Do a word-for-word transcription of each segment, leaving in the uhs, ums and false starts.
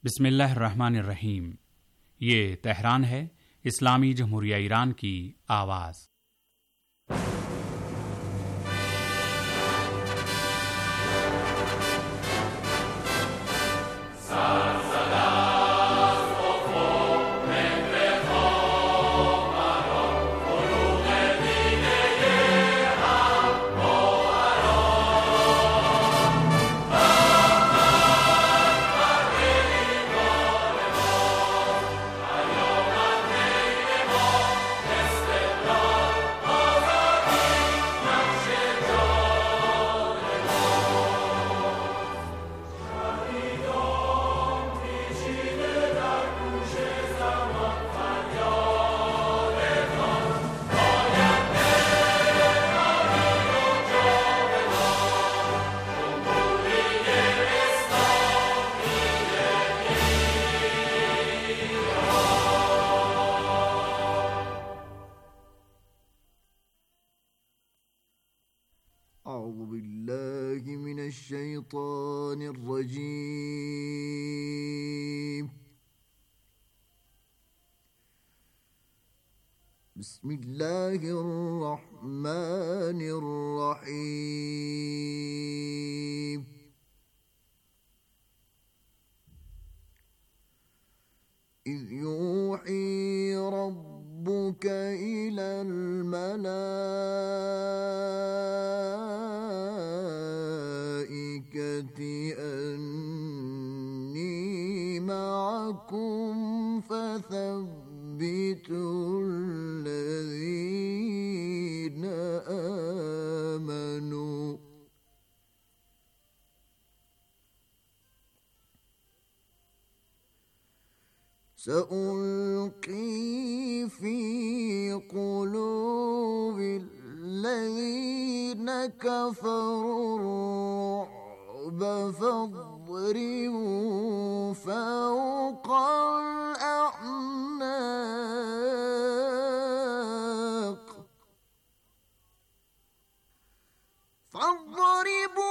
बिस्मिल्लाहिर्रहमानिर्रहीम। ये तेहरान है, इस्लामी जमहूरिया ईरान की आवाज़। बिस्मिल्लाहिर्रहमानिर्रहीम। इज़ यूही रब्बुक इलल मलाइकति अन्नी मअकुम फसब्बितुल लज़ीना आमनू। सअल्की फी क़ुलूबिल लज़ीना कफ़रुर-रुअब फ़ाज़रिबू फ़ौक़ल अअनाक़ फ़ाज़रिबू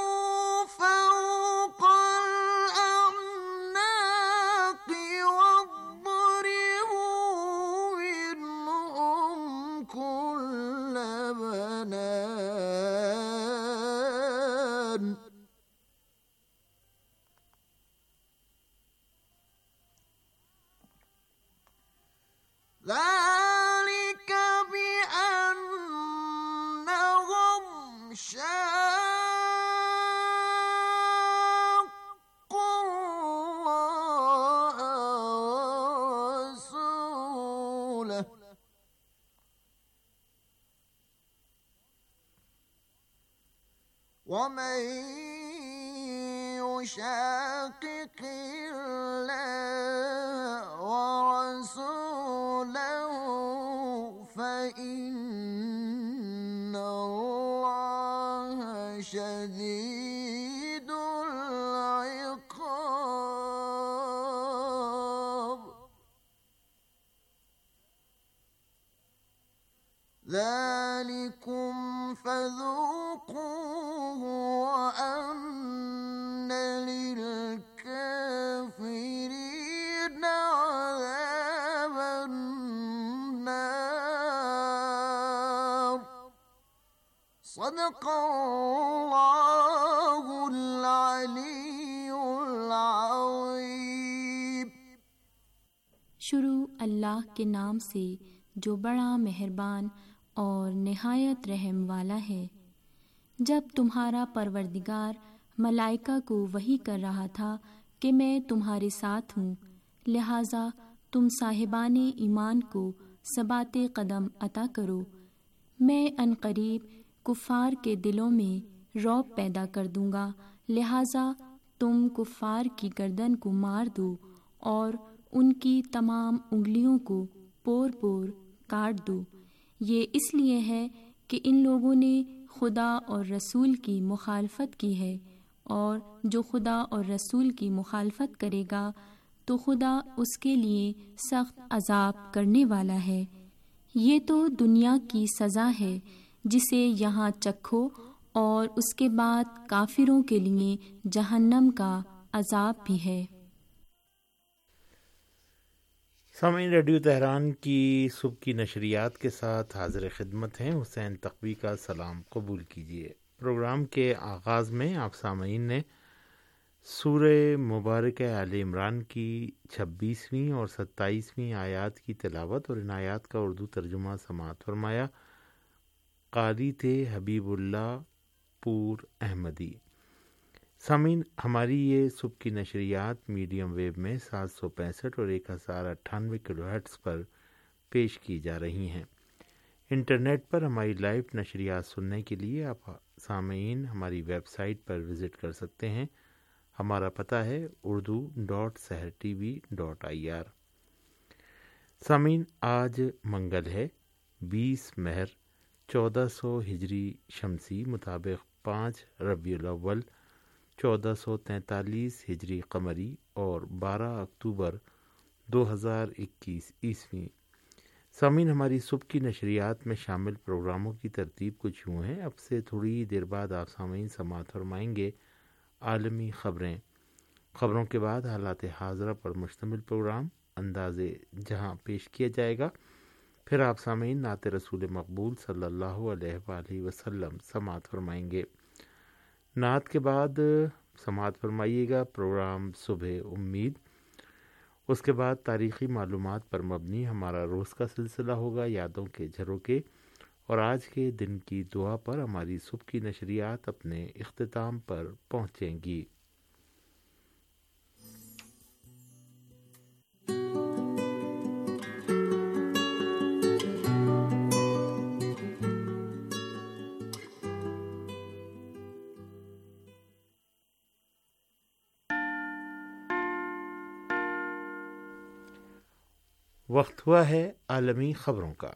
ذلك بأنهم شاقوا الله ورسوله ومن يشاقق الله ورسوله فإن الله شديد العقاب ذلكم فذوقوه وأن للكافرين عذاب النار صدق الله العلي العظيم। शुरू अल्लाह के नाम से जो बड़ा मेहरबान और निहायत रहम वाला है। जब तुम्हारा परवरदिगार मलाइका को वही कर रहा था कि मैं तुम्हारे साथ हूँ, लिहाजा तुम साहिबाने ईमान को सबाते कदम अता करो। मैं अनकरीब कुफ़ार के दिलों में रौब पैदा कर दूँगा, लिहाजा तुम कुफ़ार की गर्दन को मार दो और उनकी तमाम उंगलियों को पोर पोर काट दो। ये इसलिए है कि इन लोगों ने खुदा और रसूल की मुखालफत की है, और जो खुदा और रसूल की मुखालफत करेगा तो खुदा उसके लिए सख्त अजाब करने वाला है। ये तो दुनिया की सज़ा है जिसे यहाँ चखो, और उसके बाद काफिरों के लिए जहन्नम का अजाब भी है। سامعین، ریڈیو تہران کی صبح کی نشریات کے ساتھ حاضر خدمت ہیں حسین تقوی کا سلام قبول کیجیے۔ پروگرام کے آغاز میں آپ سامعین نے سورہ مبارکہ آل عمران کی چھبیسویں اور ستائیسویں آیات کی تلاوت اور ان آیات کا اردو ترجمہ سماعت فرمایا۔ قاری تھے حبیب اللہ پور احمدی۔ سامعین، ہماری یہ صبح کی نشریات میڈیم ویو میں سات سو پینسٹھ اور ایک ہزار اٹھانوے کلو ہرٹز پر پیش کی جا رہی ہیں۔ انٹرنیٹ پر ہماری لائیو نشریات سننے کے لیے آپ سامعین ہماری ویب سائٹ پر وزٹ کر سکتے ہیں۔ ہمارا پتہ ہے Urdu dot Sahar TV dot IR. سامعین، آج منگل ہے، بیس مہر چودہ سو ہجری شمسی مطابق پانچ ربیع الاول چودہ سو تینتالیس ہجری قمری اور بارہ اکتوبر دو ہزار اکیس عیسوی۔ سامعین، ہماری صبح کی نشریات میں شامل پروگراموں کی ترتیب کچھ یوں ہے۔ اب سے تھوڑی دیر بعد آپ سامعین سماعت فرمائیں گے عالمی خبریں۔ خبروں کے بعد حالات حاضرہ پر مشتمل پروگرام انداز جہاں پیش کیا جائے گا۔ پھر آپ سامعین نعت رسول مقبول صلی اللہ علیہ وآلہ وسلم سماعت فرمائیں گے۔ نعت کے بعد سماعت فرمائیے گا پروگرام صبح امید۔ اس کے بعد تاریخی معلومات پر مبنی ہمارا روز کا سلسلہ ہوگا یادوں کے جھروکے، اور آج کے دن کی دعا پر ہماری صبح کی نشریات اپنے اختتام پر پہنچیں گی۔ وقت ہوا ہے عالمی خبروں کا۔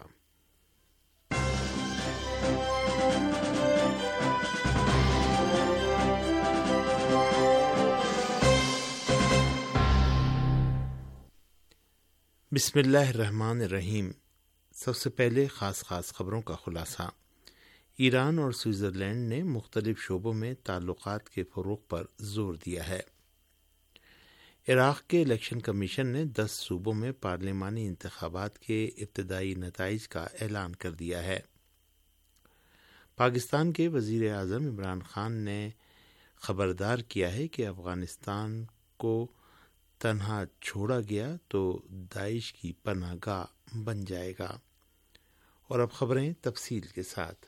بسم اللہ الرحمن الرحیم۔ سب سے پہلے خاص خاص خبروں کا خلاصہ۔ ایران اور سوئٹزرلینڈ نے مختلف شعبوں میں تعلقات کے فروغ پر زور دیا ہے۔ عراق کے الیکشن کمیشن نے دس صوبوں میں پارلیمانی انتخابات کے ابتدائی نتائج کا اعلان کر دیا ہے۔ پاکستان کے وزیر اعظم عمران خان نے خبردار کیا ہے کہ افغانستان کو تنہا چھوڑا گیا تو داعش کی پناہ گاہ بن جائے گا۔ اور اب خبریں تفصیل کے ساتھ۔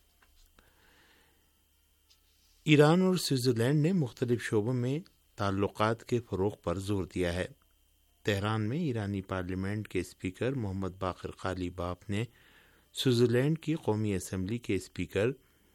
ایران اور سوئٹزرلینڈ نے مختلف شعبوں میں تعلقات کے فروغ پر زور دیا ہے۔ تہران میں ایرانی پارلیمنٹ کے اسپیکر محمد باقر قالیباف نے سوئٹزرلینڈ کی قومی اسمبلی کے اسپیکر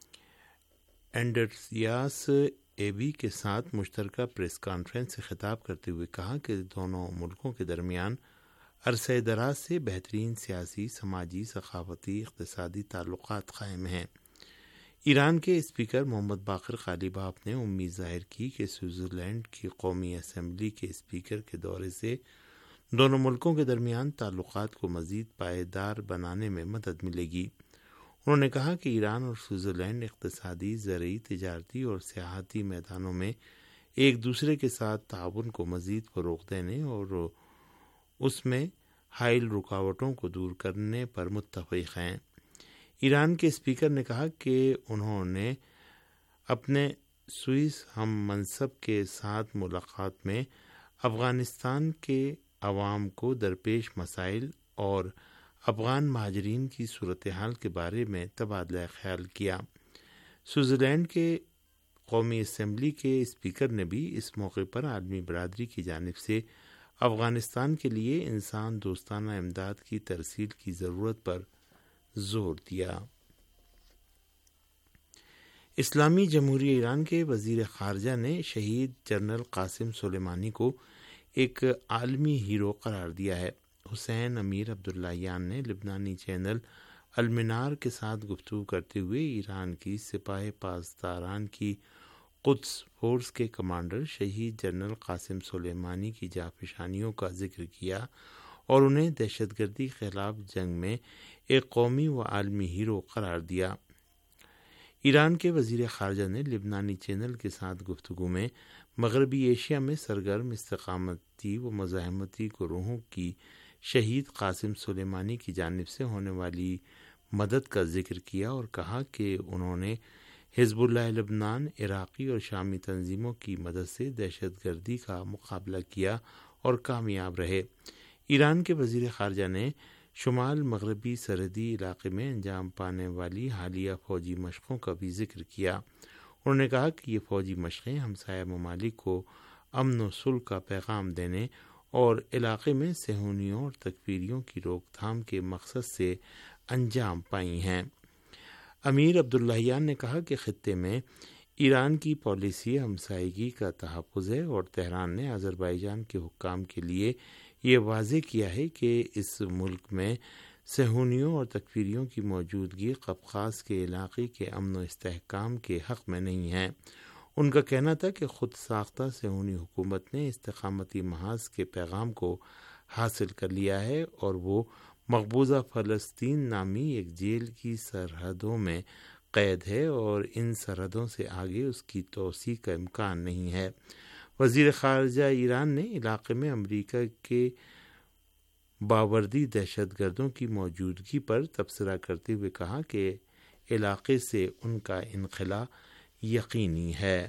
انڈریاس ایبی کے ساتھ مشترکہ پریس کانفرنس سے خطاب کرتے ہوئے کہا کہ دونوں ملکوں کے درمیان عرصہ دراز سے بہترین سیاسی، سماجی، ثقافتی، اقتصادی تعلقات قائم ہیں۔ ایران کے اسپیکر محمد باقر قالیباف نے امید ظاہر کی کہ سوئٹزرلینڈ کی قومی اسمبلی کے اسپیکر کے دورے سے دونوں ملکوں کے درمیان تعلقات کو مزید پائیدار بنانے میں مدد ملے گی۔ انہوں نے کہا کہ ایران اور سوئٹزرلینڈ اقتصادی، زرعی، تجارتی اور سیاحتی میدانوں میں ایک دوسرے کے ساتھ تعاون کو مزید فروغ دینے اور اس میں حائل رکاوٹوں کو دور کرنے پر متفق ہیں۔ ایران کے اسپیکر نے کہا کہ انہوں نے اپنے سوئس ہم منصب کے ساتھ ملاقات میں افغانستان کے عوام کو درپیش مسائل اور افغان مہاجرین کی صورتحال کے بارے میں تبادلہ خیال کیا۔ سوئٹزرلینڈ کے قومی اسمبلی کے اسپیکر نے بھی اس موقع پر عالمی برادری کی جانب سے افغانستان کے لیے انسان دوستانہ امداد کی ترسیل کی ضرورت پر زور دیا۔ اسلامی جمہوریہ ایران کے وزیر خارجہ نے شہید جنرل قاسم سلیمانی کو ایک عالمی ہیرو قرار دیا ہے۔ حسین امیر عبداللہیان نے لبنانی چینل المنار کے ساتھ گفتگو کرتے ہوئے ایران کی سپاہ پاسداران کی قدس فورس کے کمانڈر شہید جنرل قاسم سلیمانی کی جانفشانیوں کا ذکر کیا اور انہیں دہشت گردی کے خلاف جنگ میں ایک قومی و عالمی ہیرو قرار دیا۔ ایران کے وزیر خارجہ نے لبنانی چینل کے ساتھ گفتگو میں مغربی ایشیا میں سرگرم استقامتی و مزاحمتی گروہوں کی شہید قاسم سلیمانی کی جانب سے ہونے والی مدد کا ذکر کیا اور کہا کہ انہوں نے حزب اللہ لبنان، عراقی اور شامی تنظیموں کی مدد سے دہشت گردی کا مقابلہ کیا اور کامیاب رہے۔ ایران کے وزیر خارجہ نے شمال مغربی سرحدی علاقے میں انجام پانے والی حالیہ فوجی مشقوں کا بھی ذکر کیا۔ انہوں نے کہا کہ یہ فوجی مشقیں ہمسایہ ممالک کو امن و صلح کا پیغام دینے اور علاقے میں صہیونیوں اور تکفیریوں کی روک تھام کے مقصد سے انجام پائی ہیں۔ امیر عبداللہیان نے کہا کہ خطے میں ایران کی پالیسی ہمسائیگی کا تحفظ ہے اور تہران نے آذربائیجان کے حکام کے لیے یہ واضح کیا ہے کہ اس ملک میں صہیونیوں اور تکفیریوں کی موجودگی قفقاز کے علاقے کے امن و استحکام کے حق میں نہیں ہے۔ ان کا کہنا تھا کہ خود ساختہ صہیونی حکومت نے استقامتی محاذ کے پیغام کو حاصل کر لیا ہے اور وہ مقبوضہ فلسطین نامی ایک جیل کی سرحدوں میں قید ہے اور ان سرحدوں سے آگے اس کی توسیع کا امکان نہیں ہے۔ وزیر خارجہ ایران نے علاقے میں امریکہ کے باوردی دہشت گردوں کی موجودگی پر تبصرہ کرتے ہوئے کہا کہ علاقے سے ان کا انخلا یقینی ہے۔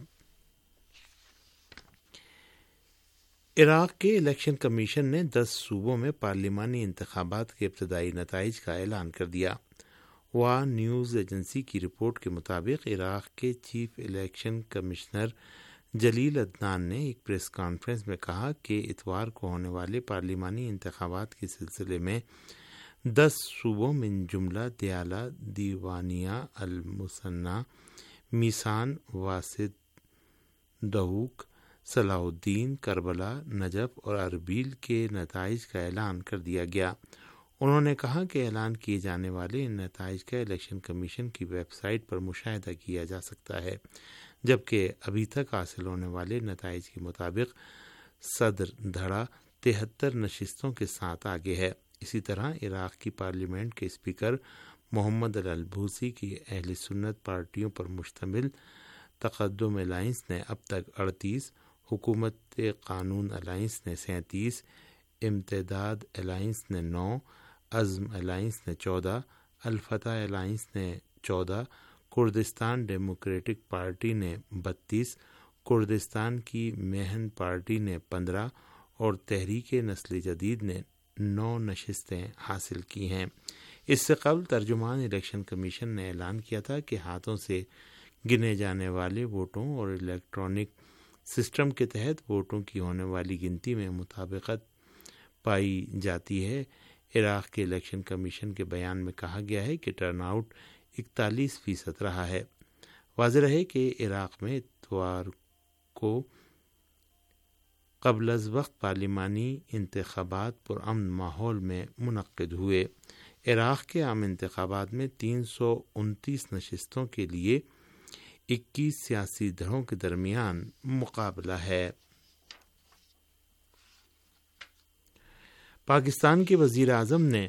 عراق کے الیکشن کمیشن نے دس صوبوں میں پارلیمانی انتخابات کے ابتدائی نتائج کا اعلان کر دیا۔ وا نیوز ایجنسی کی رپورٹ کے مطابق عراق کے chief election commissioner Jalil Adnan نے ایک پریس کانفرنس میں کہا کہ اتوار کو ہونے والے پارلیمانی انتخابات کے سلسلے میں دس صوبوں من جملہ دیالہ، دیوانیہ، المثنیٰ، میسان، واسط، دہوک، صلاح الدین، کربلا، نجف اور اربیل کے نتائج کا اعلان کر دیا گیا۔ انہوں نے کہا کہ اعلان کیے جانے والے ان نتائج کا الیکشن کمیشن کی ویب سائٹ پر مشاہدہ کیا جا سکتا ہے، جبکہ ابھی تک حاصل ہونے والے نتائج کے مطابق صدر دھڑا تہتر نشستوں کے ساتھ آگے ہے۔ اسی طرح عراق کی پارلیمنٹ کے اسپیکر محمد البوسی کی اہل سنت پارٹیوں پر مشتمل تقدم الائنس نے اب تک اڑتیس، حکومت قانون الائنس نے سینتیس، امتداد الائنس نے نو، عزم الائنس نے چودہ، الفتح الائنس نے چودہ، کردستان ڈیموکریٹک پارٹی نے بتیس، کردستان کی مہن پارٹی نے پندرہ اور تحریک نسل جدید نے نو نشستیں حاصل کی ہیں۔ اس سے قبل ترجمان الیکشن کمیشن نے اعلان کیا تھا کہ ہاتھوں سے گنے جانے والے ووٹوں اور الیکٹرانک سسٹم کے تحت ووٹوں کی ہونے والی گنتی میں مطابقت پائی جاتی ہے۔ عراق کے الیکشن کمیشن کے بیان میں کہا گیا ہے کہ ٹرن آؤٹ اکتالیس فیصد رہا ہے۔ واضح رہے کہ عراق میں اتوار کو قبل از وقت پارلیمانی انتخابات پرامن ماحول میں منعقد ہوئے۔ عراق کے عام انتخابات میں تین سو انتیس نشستوں کے لیے اکیس سیاسی دھڑوں کے درمیان مقابلہ ہے۔ پاکستان کے وزیر اعظم نے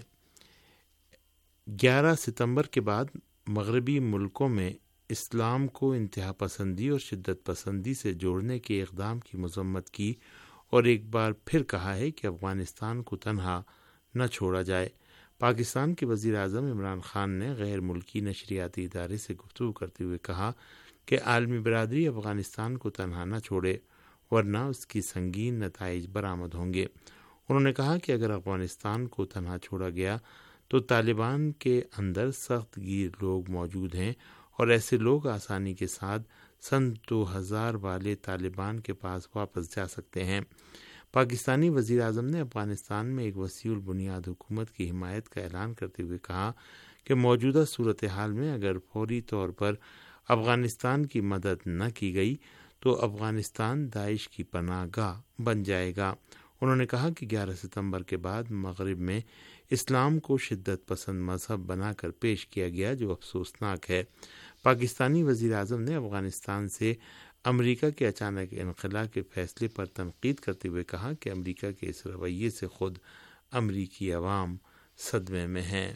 گیارہ ستمبر کے بعد مغربی ملکوں میں اسلام کو انتہا پسندی اور شدت پسندی سے جوڑنے کے اقدام کی مذمت کی اور ایک بار پھر کہا ہے کہ افغانستان کو تنہا نہ چھوڑا جائے۔ پاکستان کے وزیر اعظم عمران خان نے غیر ملکی نشریاتی ادارے سے گفتگو کرتے ہوئے کہا کہ عالمی برادری افغانستان کو تنہا نہ چھوڑے ورنہ اس کی سنگین نتائج برآمد ہوں گے۔ انہوں نے کہا کہ اگر افغانستان کو تنہا چھوڑا گیا تو طالبان کے اندر سخت گیر لوگ موجود ہیں اور ایسے لوگ آسانی کے ساتھ سن دو ہزار والے طالبان کے پاس واپس جا سکتے ہیں۔ پاکستانی وزیر اعظم نے افغانستان میں ایک وسیع البنیاد حکومت کی حمایت کا اعلان کرتے ہوئے کہا کہ موجودہ صورتحال میں اگر فوری طور پر افغانستان کی مدد نہ کی گئی تو افغانستان داعش کی پناہ گاہ بن جائے گا۔ انہوں نے کہا کہ گیارہ ستمبر کے بعد مغرب میں اسلام کو شدت پسند مذہب بنا کر پیش کیا گیا جو افسوسناک ہے۔ پاکستانی وزیر اعظم نے افغانستان سے امریکہ کے اچانک انخلا کے فیصلے پر تنقید کرتے ہوئے کہا کہ امریکہ کے اس رویے سے خود امریکی عوام صدمے میں ہیں۔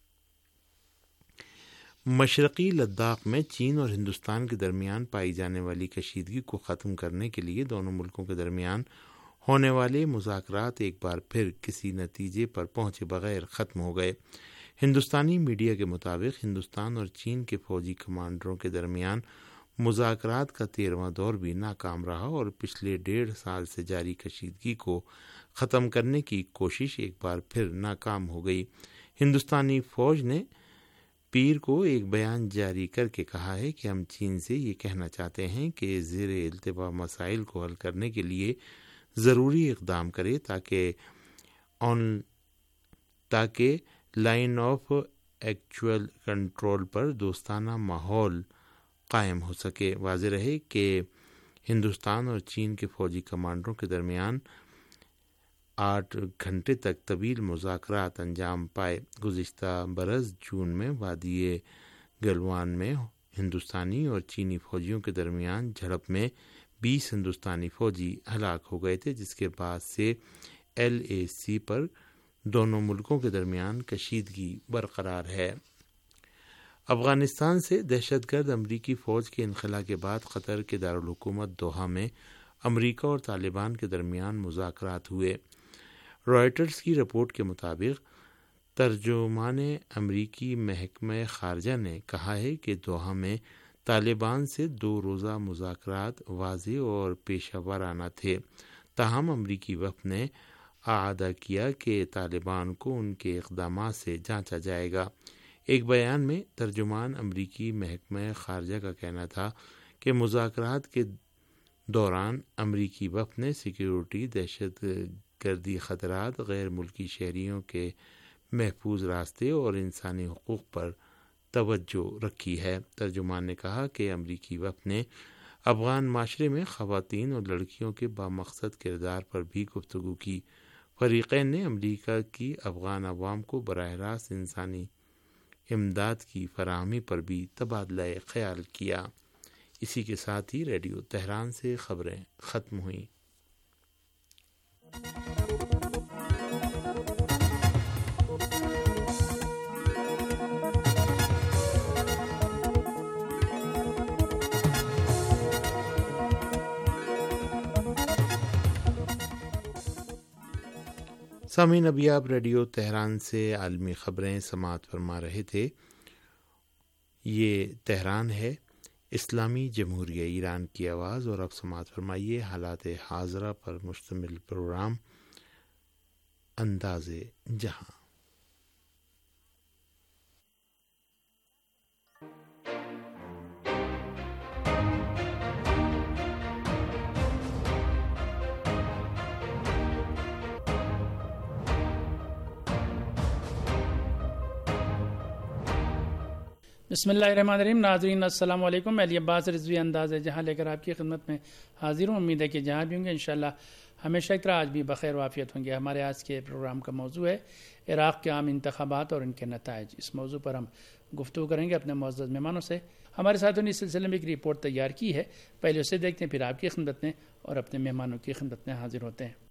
مشرقی لداخ میں چین اور ہندوستان کے درمیان پائی جانے والی کشیدگی کو ختم کرنے کے لیے دونوں ملکوں کے درمیان ہونے والے مذاکرات ایک بار پھر کسی نتیجے پر پہنچے بغیر ختم ہو گئے۔ ہندوستانی میڈیا کے مطابق ہندوستان اور چین کے فوجی کمانڈروں کے درمیان مذاکرات کا تیرواں دور بھی ناکام رہا اور پچھلے ڈیڑھ سال سے جاری کشیدگی کو ختم کرنے کی کوشش ایک بار پھر ناکام ہو گئی۔ ہندوستانی فوج نے پیر کو ایک بیان جاری کر کے کہا ہے کہ ہم چین سے یہ کہنا چاہتے ہیں کہ زیر التوا مسائل کو حل کرنے کے لیے ضروری اقدام کرے تاکہ آن تاکہ لائن آف ایکچوئل کنٹرول پر دوستانہ ماحول قائم ہو سکے۔ واضح رہے کہ ہندوستان اور چین کے فوجی کمانڈروں کے درمیان آٹھ گھنٹے تک طویل مذاکرات انجام پائے۔ گزشتہ برس جون میں وادی گلوان میں ہندوستانی اور چینی فوجیوں کے درمیان جھڑپ میں بیس ہندوستانی فوجی ہلاک ہو گئے تھے، جس کے بعد سے ایل اے سی پر دونوں ملکوں کے درمیان کشیدگی برقرار ہے۔ افغانستان سے دہشت گرد امریکی فوج کے انخلا کے بعد قطر کے دارالحکومت دوحہ میں امریکہ اور طالبان کے درمیان مذاکرات ہوئے۔ رائٹرز کی رپورٹ کے مطابق ترجمان امریکی محکمہ خارجہ نے کہا ہے کہ دوحہ میں طالبان سے دو روزہ مذاکرات واضح اور پیشہ ورانہ تھے، تاہم امریکی وفد نے اعادہ کیا کہ طالبان کو ان کے اقدامات سے جانچا جائے گا۔ ایک بیان میں ترجمان امریکی محکمہ خارجہ کا کہنا تھا کہ مذاکرات کے دوران امریکی وفد نے سیکیورٹی، دہشت گردی خطرات، غیر ملکی شہریوں کے محفوظ راستے اور انسانی حقوق پر توجہ رکھی ہے۔ ترجمان نے کہا کہ امریکی وفد نے افغان معاشرے میں خواتین اور لڑکیوں کے بامقصد کردار پر بھی گفتگو کی۔ فریقین نے امریکہ کی افغان عوام کو براہ راست انسانی امداد کی فراہمی پر بھی تبادلہ خیال کیا۔ اسی کے ساتھ ہی ریڈیو تہران سے خبریں ختم ہوئیں۔ سامعین، ابھی آپ ریڈیو تہران سے عالمی خبریں سماعت فرما رہے تھے۔ یہ تہران ہے، اسلامی جمہوریہ ایران کی آواز، اور اب سماعت فرمائیے حالات حاضرہ پر مشتمل پروگرام انداز جہاں۔ بسم اللہ الرحمن الرحیم۔ ناظرین السلام علیکم۔ علی عباس رضوی انداز جہاں لے کر آپ کی خدمت میں حاضر ہوں۔ امید ہے کہ جہاں بھی ہوں گے انشاءاللہ ہمیشہ کی طرح آج بھی بخیر وعافیت ہوں گے۔ ہمارے آج کے پروگرام کا موضوع ہے عراق کے عام انتخابات اور ان کے نتائج۔ اس موضوع پر ہم گفتگو کریں گے اپنے معزز مہمانوں سے۔ ہمارے ساتھوں نے اس سلسلے میں ایک رپورٹ تیار کی ہے، پہلے اسے دیکھتے ہیں، پھر آپ کی خدمت میں اور اپنے مہمانوں کی خدمت میں حاضر ہوتے ہیں۔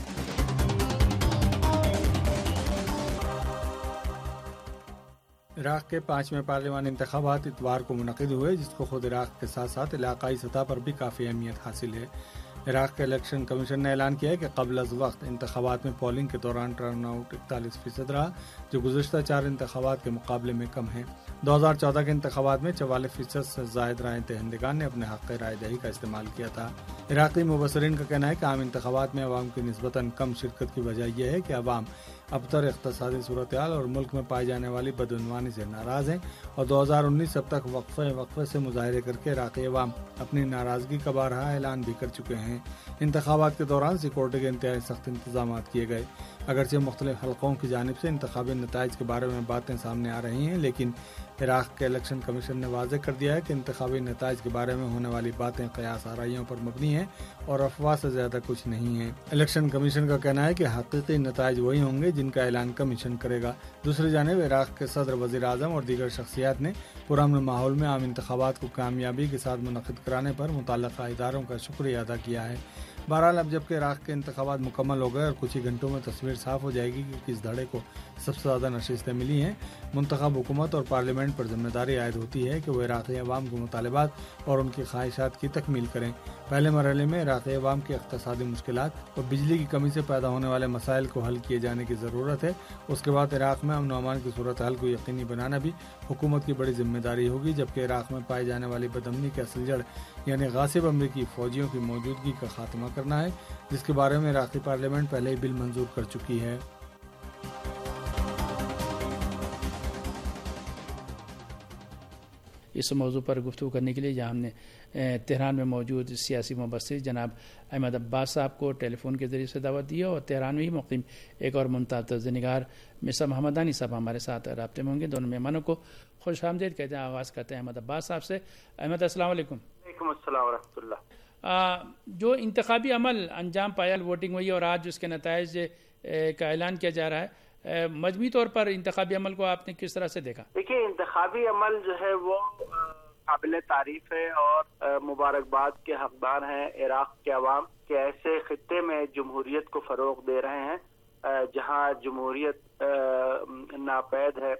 عراق کے پانچویں پارلیمانی انتخابات اتوار کو منعقد ہوئے، جس کو خود عراق کے ساتھ ساتھ علاقائی سطح پر بھی کافی اہمیت حاصل ہے۔ عراق کے الیکشن کمیشن نے اعلان کیا ہے کہ قبل از وقت انتخابات میں پولنگ کے دوران ٹرن آؤٹ اکتالیس فیصد رہا، جو گزشتہ چار انتخابات کے مقابلے میں کم ہے۔ دو ہزار چودہ کے انتخابات میں چوالیس فیصد سے زائد رائے دہندگان نے اپنے حق رائے دہی کا استعمال کیا تھا۔ عراقی مبصرین کا کہنا ہے کہ عام انتخابات میں عوام کی نسبتاً کم شرکت کی وجہ یہ ہے کہ عوام ابتر اقتصادی صورتحال اور ملک میں پائی جانے والی بدعنوانی سے ناراض ہیں، اور دو ہزار انیس اب تک وقفے وقفے سے مظاہرے کر کے عراقی عوام اپنی ناراضگی کا بارہا اعلان بھی کر چکے ہیں۔ انتخابات کے دوران سیکورٹی کے انتہائی سخت انتظامات کیے گئے۔ اگرچہ مختلف حلقوں کی جانب سے انتخابی نتائج کے بارے میں باتیں سامنے آ رہی ہیں، لیکن عراق کے الیکشن کمیشن نے واضح کر دیا ہے کہ انتخابی نتائج کے بارے میں ہونے والی باتیں قیاس آرائیوں پر مبنی ہیں اور افواہ سے زیادہ کچھ نہیں ہیں۔ الیکشن کمیشن کا کہنا ہے کہ حقیقی نتائج وہی ہوں گے جن کا اعلان کمیشن کرے گا۔ دوسری جانب عراق کے صدر، وزیر اعظم اور دیگر شخصیات نے پرامن ماحول میں عام انتخابات کو کامیابی کے ساتھ منعقد کرانے پر متعلقہ اداروں کا شکریہ ادا کیا ہے۔ بہرحال اب جبکہ عراق کے انتخابات مکمل ہو گئے اور کچھ ہی گھنٹوں میں تصویر صاف ہو جائے گی کہ کس دھڑے کو سب سے زیادہ نشستیں ملی ہیں، منتخب حکومت اور پارلیمنٹ پر ذمہ داری عائد ہوتی ہے کہ وہ عراقی عوام کے مطالبات اور ان کی خواہشات کی تکمیل کریں۔ پہلے مرحلے میں عراقی عوام کی اقتصادی مشکلات اور بجلی کی کمی سے پیدا ہونے والے مسائل کو حل کیے جانے کی ضرورت ہے. اس کے بعد عراق میں امن و امان کی صورتحال کو یقینی بنانا بھی حکومت کی بڑی ذمہ داری ہوگی، جبکہ عراق میں پائی جانے والی بدامنی کے اصل جڑ یعنی غاصب امریکی فوجیوں کی موجودگی کا خاتمہ کرنا ہے، جس کے بارے میں عراقی پارلیمنٹ پہلے ہی بل منظور کر چکی ہے. اس موضوع پر گفتگو کرنے کے لیے یہاں ہم نے تہران میں موجود سیاسی مبصر جناب احمد عباس صاحب کو ٹیلی فون کے ذریعے سے دعوت دی ہے، اور تہران میں ہی مقیم ایک اور ممتاز نگار مسز محمدانی صاحب ہمارے ساتھ رابطے میں ہوں گے. دونوں مہمانوں کو خوش آمدید کہتے ہیں. آغاز کرتے ہیں احمد عباس صاحب سے. احمد السلام علیکم. وعلیکم السلام ورحمۃ اللہ. جو انتخابی عمل انجام پایا، ووٹنگ ہوئی اور آج اس کے نتائج کا اعلان کیا جا رہا ہے، مجموعی طور پر انتخابی عمل کو آپ نے کس طرح سے دیکھا؟ دیکھیے، انتخابی عمل جو ہے وہ قابل تعریف ہے اور مبارکباد کے حقدار ہیں عراق کے عوام کہ ایسے خطے میں جمہوریت کو فروغ دے رہے ہیں جہاں جمہوریت ناپید ہے.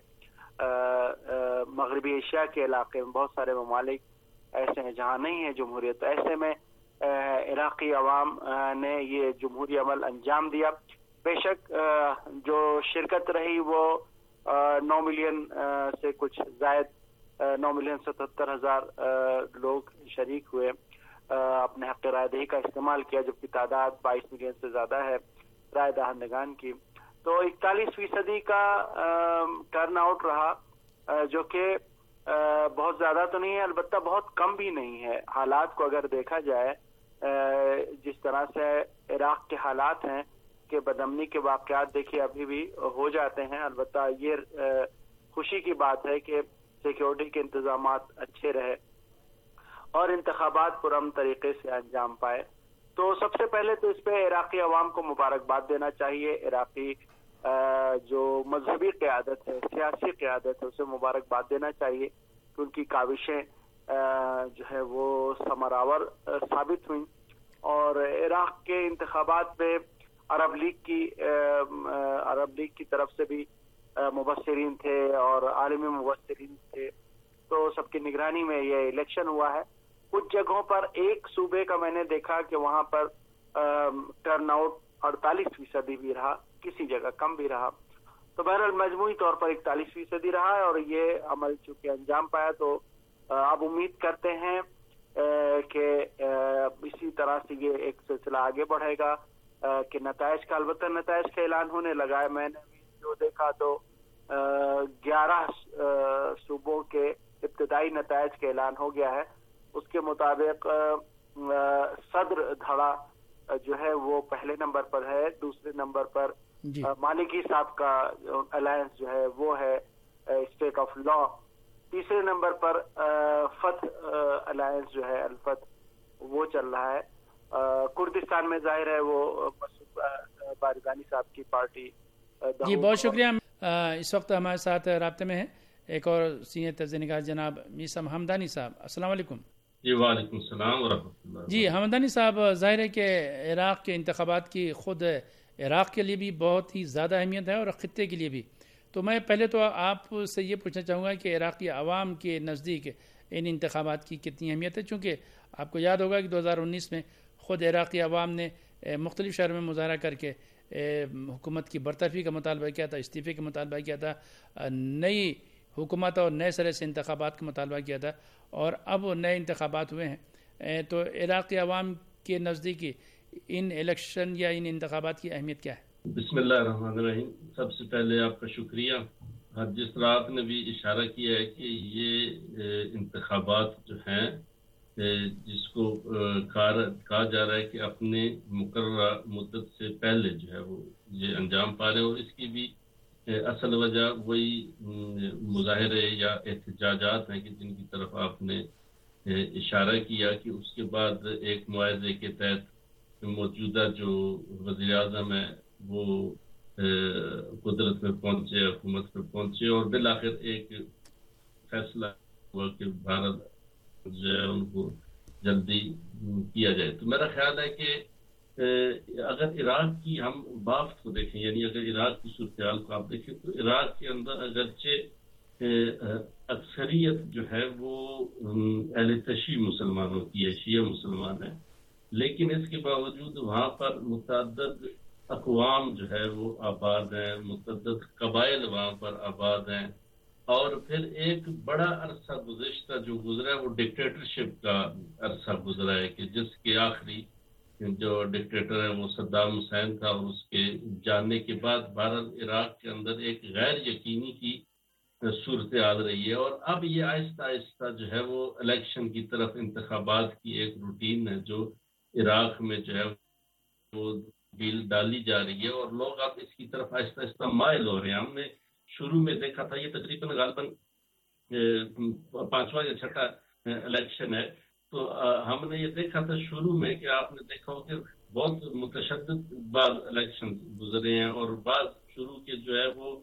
مغربی ایشیا کے علاقے میں بہت سارے ممالک ایسے ہیں جہاں نہیں ہے جمہوریت. ایسے میں عراقی عوام نے یہ جمہوری عمل انجام دیا. بے شک جو شرکت رہی وہ نو ملین سے کچھ زائد نو ملین ستہتر ہزار لوگ شریک ہوئے، اپنے حق رائے دہی کا استعمال کیا، جبکہ تعداد بائیس ملین سے زیادہ ہے رائے دہندگان کی. تو اکتالیس فیصدی کا ٹرن آؤٹ رہا، جو کہ بہت زیادہ تو نہیں ہے، البتہ بہت کم بھی نہیں ہے. حالات کو اگر دیکھا جائے، جس طرح سے عراق کے حالات ہیں کہ بدامنی کے واقعات دیکھیے ابھی بھی ہو جاتے ہیں. البتہ یہ خوشی کی بات ہے کہ سیکیورٹی کے انتظامات اچھے رہے اور انتخابات پرامن طریقے سے انجام پائے. تو سب سے پہلے تو اس پہ عراقی عوام کو مبارکباد دینا چاہیے. عراقی جو مذہبی قیادت ہے، سیاسی قیادت ہے، اسے مبارکباد دینا چاہیے کہ ان کی کاوشیں جو ہے وہ ثمرآور ثابت ہوئیں. اور عراق کے انتخابات میں عرب لیگ کی عرب لیگ کی طرف سے بھی مبصرین تھے اور عالمی مبصرین تھے، تو سب کی نگرانی میں یہ الیکشن ہوا ہے. کچھ جگہوں پر ایک صوبے کا میں نے دیکھا کہ وہاں پر ٹرن آؤٹ اڑتالیس فیصدی بھی رہا، کسی جگہ کم بھی رہا. تو بہرحال مجموعی طور پر اکتالیس فیصدی رہا ہے. اور یہ عمل چونکہ انجام پایا تو اب امید کرتے ہیں کہ اسی طرح سے یہ ایک سلسلہ آگے بڑھے گا کہ نتائج کا البتہ نتائج کا اعلان ہونے لگا ہے. میں نے بھی جو دیکھا تو گیارہ صوبوں کے ابتدائی نتائج کا اعلان ہو گیا ہے. اس کے مطابق صدر دھڑا جو ہے وہ پہلے نمبر پر ہے، دوسرے نمبر پر جی. مالکی صاحب کا الائنس جو ہے وہ ہے اسٹیٹ آف لا، تیسرے نمبر پر فتح الائنس جو ہے الفتح وہ چل رہا ہے. کردستان میں ظاہر ہے وہ بارزانی صاحب کی پارٹی. جی بہت شکریہ. اس وقت ہمارے ساتھ رابطے میں ہیں ایک اور سینئر تجزیہ نگار جناب میسم حمدانی صاحب. السلام علیکم. جی وعلیکم السلام ورحمۃ اللہ. جی حمدانی صاحب، ظاہر ہے کہ عراق کے انتخابات کی خود عراق کے لیے بھی بہت ہی زیادہ اہمیت ہے اور خطے کے لیے بھی. تو میں پہلے تو آپ سے یہ پوچھنا چاہوں گا کہ عراقی عوام کے نزدیک ان انتخابات کی کتنی اہمیت ہے، چونکہ آپ کو یاد ہوگا کہ دو ہزار انیس میں خود عراقی عوام نے مختلف شہروں میں مظاہرہ کر کے حکومت کی برطرفی کا مطالبہ کیا تھا، استعفے کا مطالبہ کیا تھا، نئی حکومت اور نئے سرے سے انتخابات کا مطالبہ کیا تھا، اور اب نئے انتخابات ہوئے ہیں. تو عراقی عوام کے نزدیک ان الیکشن یا ان انتخابات کی اہمیت کیا ہے؟ بسم اللہ الرحمن الرحیم. سب سے پہلے آپ کا شکریہ. جس طرح آپ نے بھی اشارہ کیا ہے کہ یہ انتخابات جو ہیں جس کو کہا جا رہا ہے کہ اپنے مقررہ مدت سے پہلے جو ہے وہ یہ انجام پا رہے، اور اس کی بھی اصل وجہ وہی مظاہرے یا احتجاجات ہیں کہ جن کی طرف آپ نے اشارہ کیا کہ اس کے بعد ایک معاہدے کے تحت موجودہ جو وزیر اعظم ہے وہ قدرت میں پہنچے، حکومت میں پہنچے، اور بالآخر ایک فیصلہ ہوا کہ بھارت جو ہے ان کو جلدی کیا جائے. تو میرا خیال ہے کہ اگر عراق کی ہم بافت کو دیکھیں، یعنی اگر عراق کی صورتحال کو آپ دیکھیں تو عراق کے اندر اگرچہ اکثریت جو ہے وہ اہل تشیع مسلمانوں کی ہے، شیعہ مسلمان ہیں، لیکن اس کے باوجود وہاں پر متعدد اقوام جو ہے وہ آباد ہیں، متعدد قبائل وہاں پر آباد ہیں، اور پھر ایک بڑا عرصہ گزشتہ جو گزرا ہے وہ ڈکٹیٹرشپ کا عرصہ گزرا ہے کہ جس کے آخری جو ڈکٹیٹر ہے وہ صدام حسین تھا، اور اس کے جانے کے بعد بہرحال عراق کے اندر ایک غیر یقینی کی صورتحال رہی ہے، اور اب یہ آہستہ آہستہ جو ہے وہ الیکشن کی طرف، انتخابات کی ایک روٹین ہے جو عراق میں جو ہے وہ بل ڈالی جا رہی ہے، اور لوگ اب اس کی طرف آہستہ آہستہ مائل ہو رہے ہیں۔ ہم نے شروع میں دیکھا تھا، یہ تقریباً غالباً پانچواں یا چھٹا الیکشن ہے، تو ہم نے یہ دیکھا تھا شروع میں کہ آپ نے دیکھا ہو کہ بہت متشدد بعض الیکشن گزرے ہیں، اور بعض شروع کے جو ہے وہ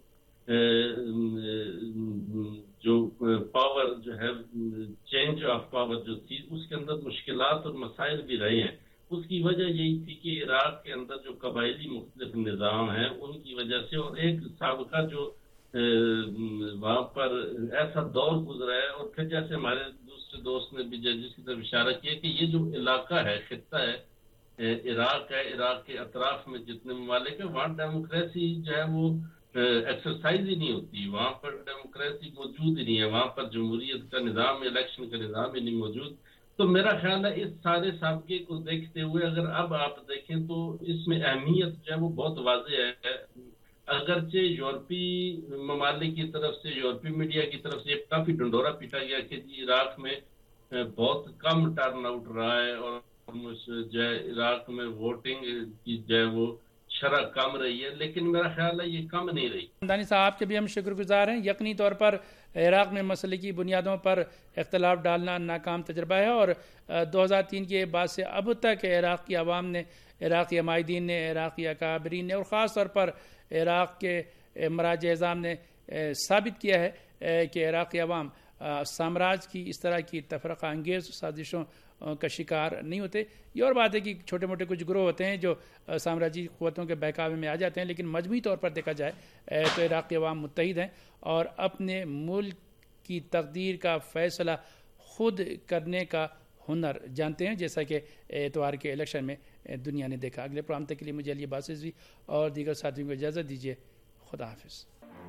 جو پاور جو ہے چینج آف پاور جو تھی اس کے اندر مشکلات اور مسائل بھی رہے ہیں۔ اس کی وجہ یہی تھی کہ عراق کے اندر جو قبائلی مختلف نظام ہیں ان کی وجہ سے، اور ایک سابقہ جو وہاں پر ایسا دور گزرا ہے، اور پھر جیسے ہمارے دوسرے دوست نے بھی جس کی طرف اشارہ کیا کہ یہ جو علاقہ ہے، خطہ ہے عراق ہے، عراق کے اطراف میں جتنے ممالک ہیں وہاں ڈیموکریسی جو ہے وہ ایکسرسائز ہی نہیں ہوتی، وہاں پر ڈیموکریسی موجود ہی نہیں ہے، وہاں پر جمہوریت کا نظام، الیکشن کا نظام ہی نہیں موجود۔ تو میرا خیال ہے اس سارے سابقے کو دیکھتے ہوئے اگر اب آپ دیکھیں تو اس میں اہمیت جو ہے وہ بہت واضح ہے، اگرچہ یورپی ممالک کی طرف سے، یورپی میڈیا کی طرف سے کافی ڈنڈورا پیٹا گیا کہ جی عراق میں بہت کم ٹرن آؤٹ رہا ہے، اور جو ہے عراق میں ووٹنگ کی جو ہے وہ شرح کم رہی ہے، لیکن میرا خیال ہے یہ کم نہیں رہی۔ دانی صاحب کے بھی ہم شکر گزار ہیں۔ یقینی طور پر عراق میں مسلکی بنیادوں پر اختلاف ڈالنا ناکام تجربہ ہے، اور دو ہزار تین کے بعد سے اب تک عراق کی عوام نے، عراقی عمائدین نے، عراقی اکابرین نے، اور خاص طور پر عراق کے مراجع اعظام نے ثابت کیا ہے کہ عراقی عوام سامراج کی اس طرح کی تفرقہ انگیز سازشوں کا شکار نہیں ہوتے۔ یہ اور بات ہے کہ چھوٹے موٹے کچھ گروہ ہوتے ہیں جو سامراجی قوتوں کے بہکاوے میں آ جاتے ہیں، لیکن مجموعی طور پر دیکھا جائے تو عراقی عوام متحد ہیں اور اپنے ملک کی تقدیر کا فیصلہ خود کرنے کا ہنر جانتے ہیں، جیسا کہ اتوار کے الیکشن میں دنیا نے دیکھا۔ اگلے پروگرام تک کے لیے مجھے علی عباس رضوی اور دیگر ساتھیوں کو اجازت دیجیے۔ خدا حافظ۔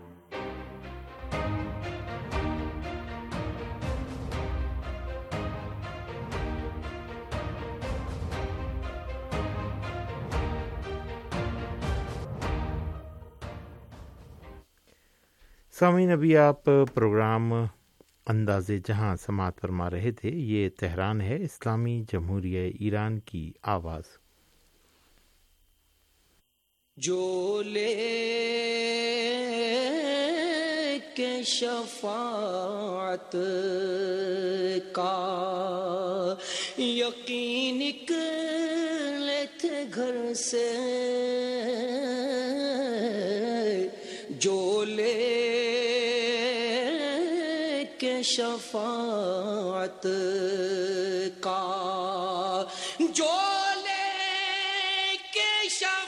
سامعین، ابھی آپ پروگرام انداز جہاں سماعت فرما رہے تھے۔ یہ تہران ہے، اسلامی جمہوریہ ایران کی آواز۔ جو لے کے شفاعت کا یقین نکلے تھے گھر سے، جو لے کے شفاعت کا، جو لے کے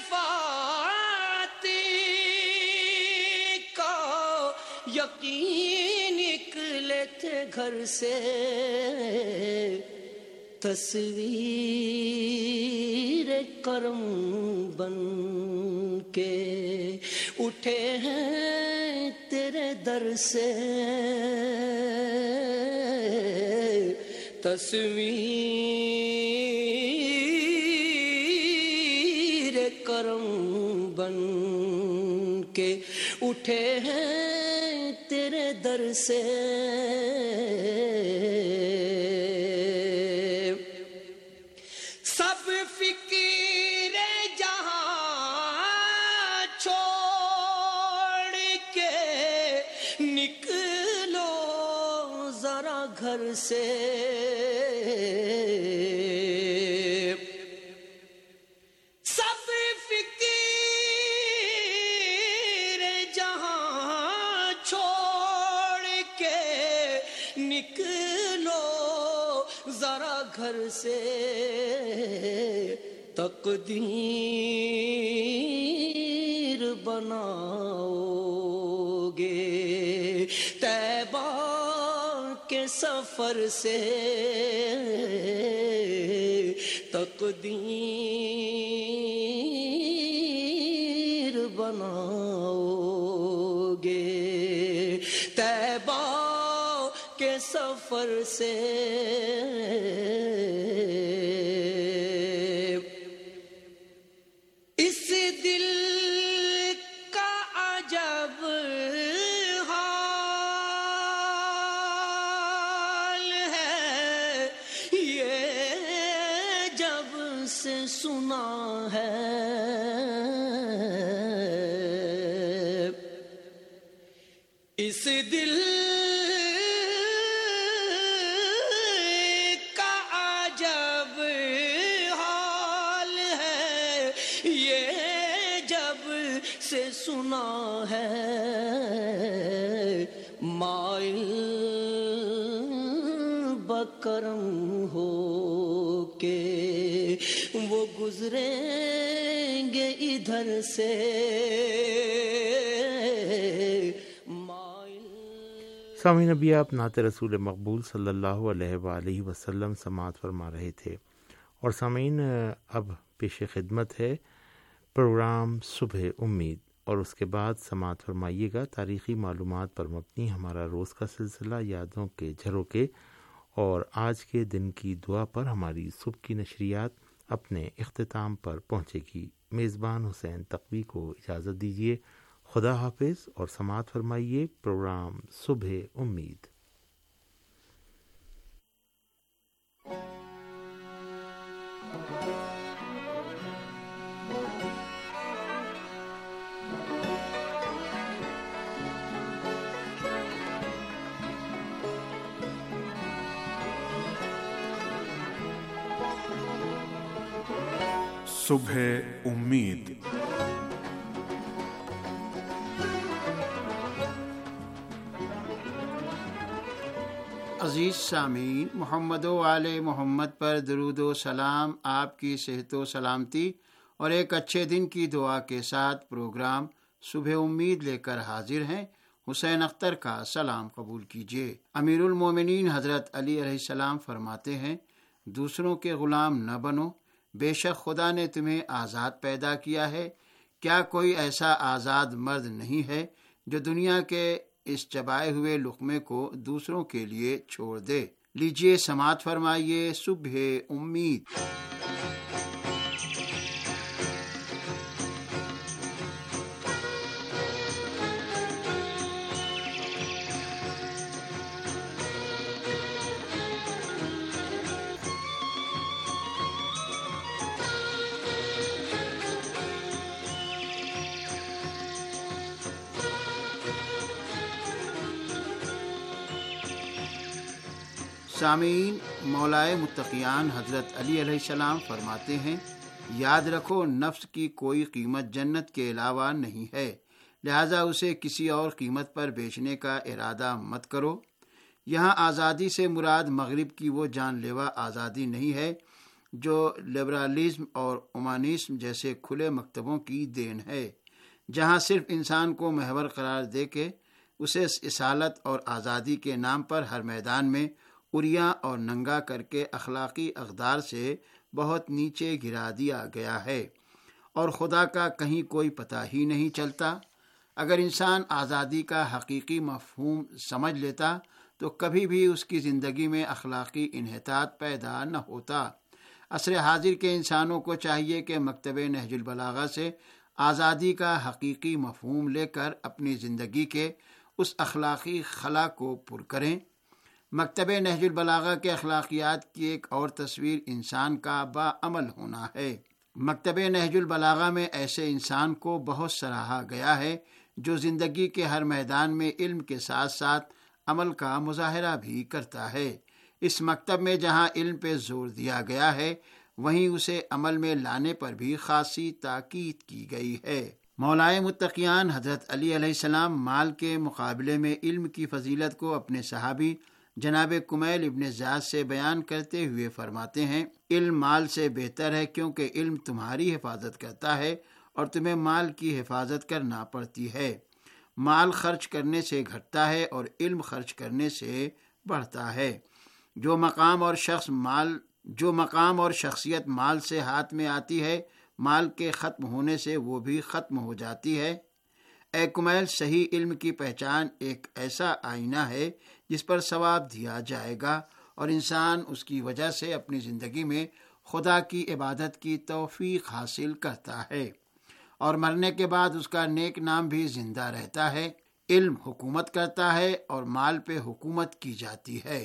شفاعت کا یقین نکلے تھے گھر سے، تصویر کرم بن کے اٹھے ہیں تیرے در سے، تصویر کرم بن کے اٹھے ہیں تیرے در سے، سب فکر جہاں چھوڑ کے نکلو ذرا گھر سے، سب فکر جہاں چھوڑ کے نکلو ذرا گھر سے، تقدیر بناؤ گے طیبہ کے سفر سے، تقدیر بناؤ گے طیبہ کے سفر سے اس دل کا عجب حال ہے یہ جب سے سنا ہے اس دل کا عجب حال ہے یہ جب سے سنا ہے مائل بکرم ہو کے وہ گزریں گے ادھر سے سامعین، ابھی آپ نعت رسول مقبول صلی اللہ علیہ وآلہ وسلم سماعت فرما رہے تھے، اور سامعین اب پیش خدمت ہے پروگرام صبح امید، اور اس کے بعد سماعت فرمائیے گا تاریخی معلومات پر مبنی ہمارا روز کا سلسلہ یادوں کے جھروکے، اور آج کے دن کی دعا پر ہماری صبح کی نشریات اپنے اختتام پر پہنچے گی۔ میزبان حسین تقوی کو اجازت دیجیے، خدا حافظ، اور سماعت فرمائیے پروگرام صبح امید۔ صبح امید۔ عزیز سامعین، محمد و آل محمد پر درود و سلام، آپ کی صحت و سلامتی اور ایک اچھے دن کی دعا کے ساتھ پروگرام صبح امید لے کر حاضر ہیں۔ حسین اختر کا سلام قبول کیجیے۔ امیر المومنین حضرت علی علیہ السلام فرماتے ہیں، دوسروں کے غلام نہ بنو، بے شک خدا نے تمہیں آزاد پیدا کیا ہے۔ کیا کوئی ایسا آزاد مرد نہیں ہے جو دنیا کے اس چبائے ہوئے لقمے کو دوسروں کے لیے چھوڑ دے؟ لیجیے سماعت فرمائیے صبح امید۔ سامعین، مولائے متقیان حضرت علی علیہ السلام فرماتے ہیں، یاد رکھو نفس کی کوئی قیمت جنت کے علاوہ نہیں ہے، لہذا اسے کسی اور قیمت پر بیچنے کا ارادہ مت کرو۔ یہاں آزادی سے مراد مغرب کی وہ جان لیوا آزادی نہیں ہے جو لبرالزم اور اومانسم جیسے کھلے مکتبوں کی دین ہے، جہاں صرف انسان کو محور قرار دے کے اسے اصالت اور آزادی کے نام پر ہر میدان میں اریاں اور ننگا کر کے اخلاقی اقدار سے بہت نیچے گرا دیا گیا ہے، اور خدا کا کہیں کوئی پتہ ہی نہیں چلتا۔ اگر انسان آزادی کا حقیقی مفہوم سمجھ لیتا تو کبھی بھی اس کی زندگی میں اخلاقی انحطاط پیدا نہ ہوتا۔ عصر حاضر کے انسانوں کو چاہیے کہ مکتب نہج البلاغہ سے آزادی کا حقیقی مفہوم لے کر اپنی زندگی کے اس اخلاقی خلا کو پر کریں۔ مکتب نہج البلاغہ کے اخلاقیات کی ایک اور تصویر انسان کا باعمل ہونا ہے۔ مکتب نہج البلاغہ میں ایسے انسان کو بہت سراہا گیا ہے جو زندگی کے ہر میدان میں علم کے ساتھ ساتھ عمل کا مظاہرہ بھی کرتا ہے۔ اس مکتب میں جہاں علم پہ زور دیا گیا ہے، وہیں اسے عمل میں لانے پر بھی خاصی تاکید کی گئی ہے۔ مولائے متقیان حضرت علی علیہ السلام مال کے مقابلے میں علم کی فضیلت کو اپنے صحابی جناب کمیل ابن زیاد سے بیان کرتے ہوئے فرماتے ہیں، علم مال سے بہتر ہے کیونکہ علم تمہاری حفاظت کرتا ہے اور تمہیں مال کی حفاظت کرنا پڑتی ہے۔ مال خرچ کرنے سے گھٹتا ہے اور علم خرچ کرنے سے بڑھتا ہے۔ جو مقام اور شخص مال جو مقام اور شخصیت مال سے ہاتھ میں آتی ہے، مال کے ختم ہونے سے وہ بھی ختم ہو جاتی ہے۔ اے کمیل، صحیح علم کی پہچان ایک ایسا آئینہ ہے جس پر ثواب دیا جائے گا، اور انسان اس کی وجہ سے اپنی زندگی میں خدا کی عبادت کی توفیق حاصل کرتا ہے، اور مرنے کے بعد اس کا نیک نام بھی زندہ رہتا ہے۔ علم حکومت کرتا ہے اور مال پہ حکومت کی جاتی ہے۔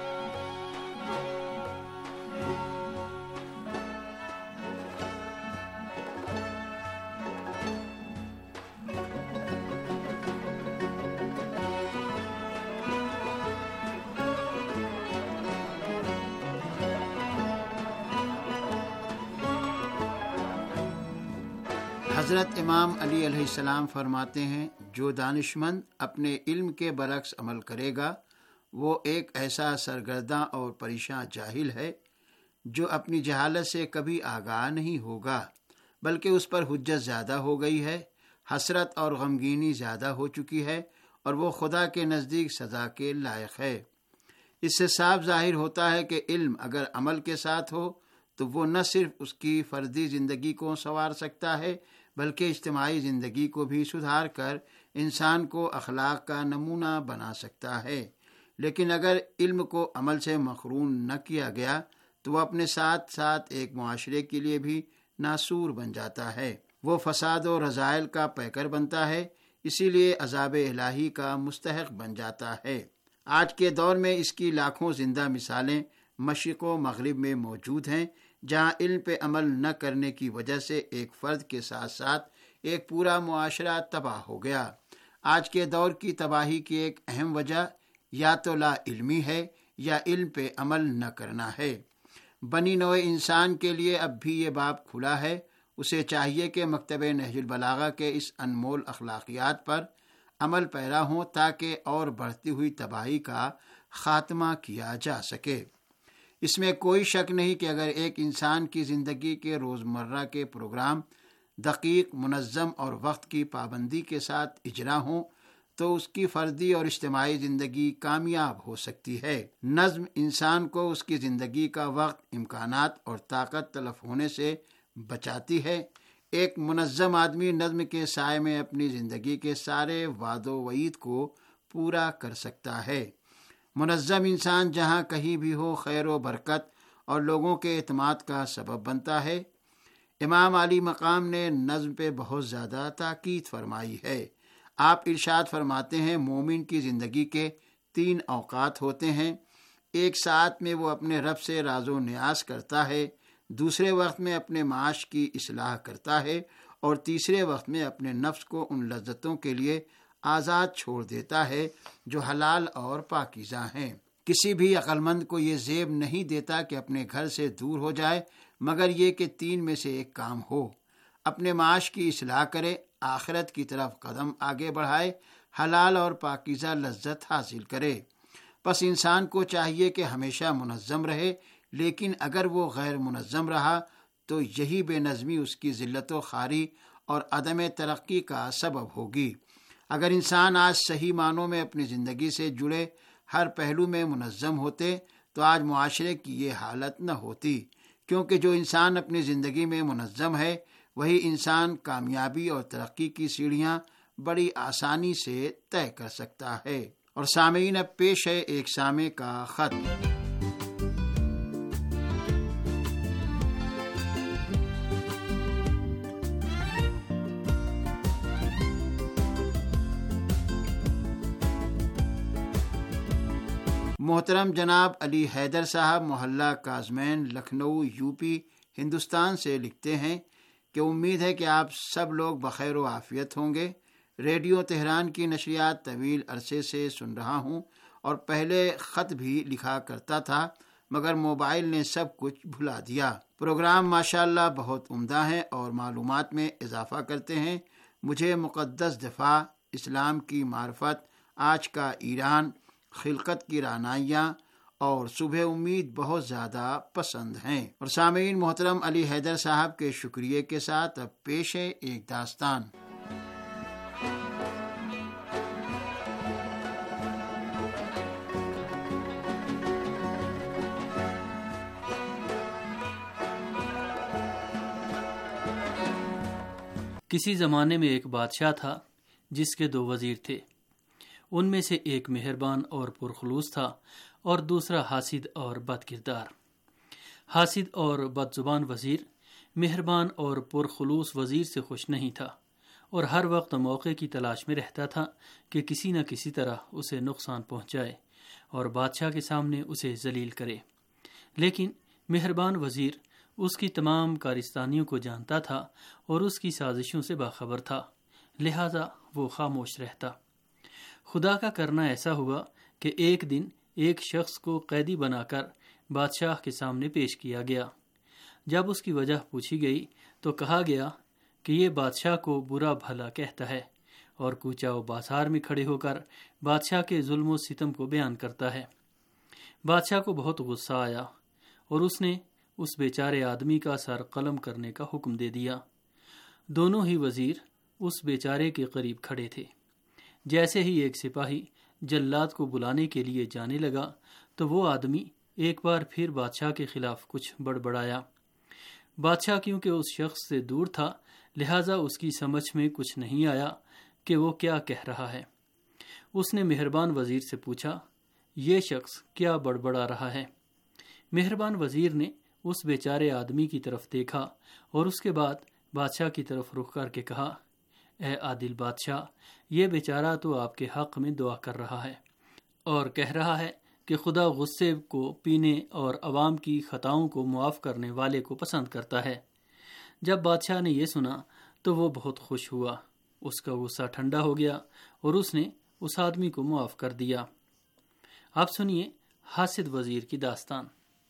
حضرت امام علی علیہ السلام فرماتے ہیں، جو دانشمند اپنے علم کے برعکس عمل کرے گا وہ ایک ایسا سرگرداں اور پریشاں جاہل ہے جو اپنی جہالت سے کبھی آگاہ نہیں ہوگا، بلکہ اس پر حجت زیادہ ہو گئی ہے، حسرت اور غمگینی زیادہ ہو چکی ہے، اور وہ خدا کے نزدیک سزا کے لائق ہے۔ اس سے صاف ظاہر ہوتا ہے کہ علم اگر عمل کے ساتھ ہو تو وہ نہ صرف اس کی فردی زندگی کو سنوار سکتا ہے بلکہ اجتماعی زندگی کو بھی سدھار کر انسان کو اخلاق کا نمونہ بنا سکتا ہے، لیکن اگر علم کو عمل سے مقرون نہ کیا گیا تو وہ اپنے ساتھ ساتھ ایک معاشرے کے لیے بھی ناسور بن جاتا ہے، وہ فساد و رذائل کا پیکر بنتا ہے، اسی لیے عذاب الہی کا مستحق بن جاتا ہے۔ آج کے دور میں اس کی لاکھوں زندہ مثالیں مشرق و مغرب میں موجود ہیں، جہاں علم پہ عمل نہ کرنے کی وجہ سے ایک فرد کے ساتھ ساتھ ایک پورا معاشرہ تباہ ہو گیا۔ آج کے دور کی تباہی کی ایک اہم وجہ یا تو لا علمی ہے یا علم پہ عمل نہ کرنا ہے۔ بنی نوع انسان کے لیے اب بھی یہ باب کھلا ہے، اسے چاہیے کہ مکتب نہج البلاغہ کے اس انمول اخلاقیات پر عمل پیرا ہوں تاکہ اور بڑھتی ہوئی تباہی کا خاتمہ کیا جا سکے۔ اس میں کوئی شک نہیں کہ اگر ایک انسان کی زندگی کے روزمرہ کے پروگرام دقیق، منظم اور وقت کی پابندی کے ساتھ اجرا ہوں تو اس کی فردی اور اجتماعی زندگی کامیاب ہو سکتی ہے۔ نظم انسان کو اس کی زندگی کا وقت، امکانات اور طاقت تلف ہونے سے بچاتی ہے۔ ایک منظم آدمی نظم کے سائے میں اپنی زندگی کے سارے وعد و وعید کو پورا کر سکتا ہے۔ منظم انسان جہاں کہیں بھی ہو خیر و برکت اور لوگوں کے اعتماد کا سبب بنتا ہے۔ امام علی مقام نے نظم پہ بہت زیادہ تاکید فرمائی ہے۔ آپ ارشاد فرماتے ہیں، مومن کی زندگی کے تین اوقات ہوتے ہیں، ایک ساعت میں وہ اپنے رب سے راز و نیاز کرتا ہے، دوسرے وقت میں اپنے معاش کی اصلاح کرتا ہے، اور تیسرے وقت میں اپنے نفس کو ان لذتوں کے لیے آزاد چھوڑ دیتا ہے جو حلال اور پاکیزہ ہیں۔ کسی بھی عقل مند کو یہ زیب نہیں دیتا کہ اپنے گھر سے دور ہو جائے مگر یہ کہ تین میں سے ایک کام ہو، اپنے معاش کی اصلاح کرے، آخرت کی طرف قدم آگے بڑھائے، حلال اور پاکیزہ لذت حاصل کرے۔ پس انسان کو چاہیے کہ ہمیشہ منظم رہے، لیکن اگر وہ غیر منظم رہا تو یہی بے نظمی اس کی ذلت و خواری اور عدم ترقی کا سبب ہوگی۔ اگر انسان آج صحیح معنوں میں اپنی زندگی سے جڑے ہر پہلو میں منظم ہوتے تو آج معاشرے کی یہ حالت نہ ہوتی، کیونکہ جو انسان اپنی زندگی میں منظم ہے وہی انسان کامیابی اور ترقی کی سیڑھیاں بڑی آسانی سے طے کر سکتا ہے۔ اور سامعین، اب پیش ہے ایک سامع کا خط۔ محترم جناب علی حیدر صاحب محلہ کاظمین، لکھنؤ، یو پی، ہندوستان سے لکھتے ہیں کہ امید ہے کہ آپ سب لوگ بخیر و عافیت ہوں گے۔ ریڈیو تہران کی نشریات طویل عرصے سے سن رہا ہوں اور پہلے خط بھی لکھا کرتا تھا مگر موبائل نے سب کچھ بھلا دیا۔ پروگرام ماشاءاللہ بہت عمدہ ہیں اور معلومات میں اضافہ کرتے ہیں۔ مجھے مقدس دفاع، اسلام کی معرفت، آج کا ایران، خلقت کی رعنائیاں اور صبح امید بہت زیادہ پسند ہیں۔ اور سامعین، محترم علی حیدر صاحب کے شکریہ کے ساتھ اب پیش ہے ایک داستان۔ کسی زمانے میں ایک بادشاہ تھا جس کے دو وزیر تھے۔ ان میں سے ایک مہربان اور پرخلوص تھا اور دوسرا حاسد اور بد کردار۔ حاسد اور بد زبان وزیر مہربان اور پرخلوص وزیر سے خوش نہیں تھا اور ہر وقت موقع کی تلاش میں رہتا تھا کہ کسی نہ کسی طرح اسے نقصان پہنچائے اور بادشاہ کے سامنے اسے ذلیل کرے۔ لیکن مہربان وزیر اس کی تمام کارستانیوں کو جانتا تھا اور اس کی سازشوں سے باخبر تھا، لہذا وہ خاموش رہتا۔ خدا کا کرنا ایسا ہوا کہ ایک دن ایک شخص کو قیدی بنا کر بادشاہ کے سامنے پیش کیا گیا۔ جب اس کی وجہ پوچھی گئی تو کہا گیا کہ یہ بادشاہ کو برا بھلا کہتا ہے اور کوچہ و بازار میں کھڑے ہو کر بادشاہ کے ظلم و ستم کو بیان کرتا ہے۔ بادشاہ کو بہت غصہ آیا اور اس نے اس بیچارے آدمی کا سر قلم کرنے کا حکم دے دیا۔ دونوں ہی وزیر اس بیچارے کے قریب کھڑے تھے۔ جیسے ہی ایک سپاہی جلاد کو بلانے کے لیے جانے لگا تو وہ آدمی ایک بار پھر بادشاہ کے خلاف کچھ بڑبڑایا۔ بادشاہ کیونکہ اس شخص سے دور تھا لہٰذا اس کی سمجھ میں کچھ نہیں آیا کہ وہ کیا کہہ رہا ہے۔ اس نے مہربان وزیر سے پوچھا، یہ شخص کیا بڑبڑا رہا ہے؟ مہربان وزیر نے اس بیچارے آدمی کی طرف دیکھا اور اس کے بعد بادشاہ کی طرف رخ کر کے کہا، اے عادل بادشاہ، یہ بیچارہ تو آپ کے حق میں دعا کر رہا ہے اور کہہ رہا ہے کہ خدا غصے کو پینے اور عوام کی خطاؤں کو معاف کرنے والے کو پسند کرتا ہے۔ جب بادشاہ نے یہ سنا تو وہ بہت خوش ہوا، اس کا غصہ ٹھنڈا ہو گیا اور اس نے اس آدمی کو معاف کر دیا۔ اب سنیے حاسد وزیر کی داستان۔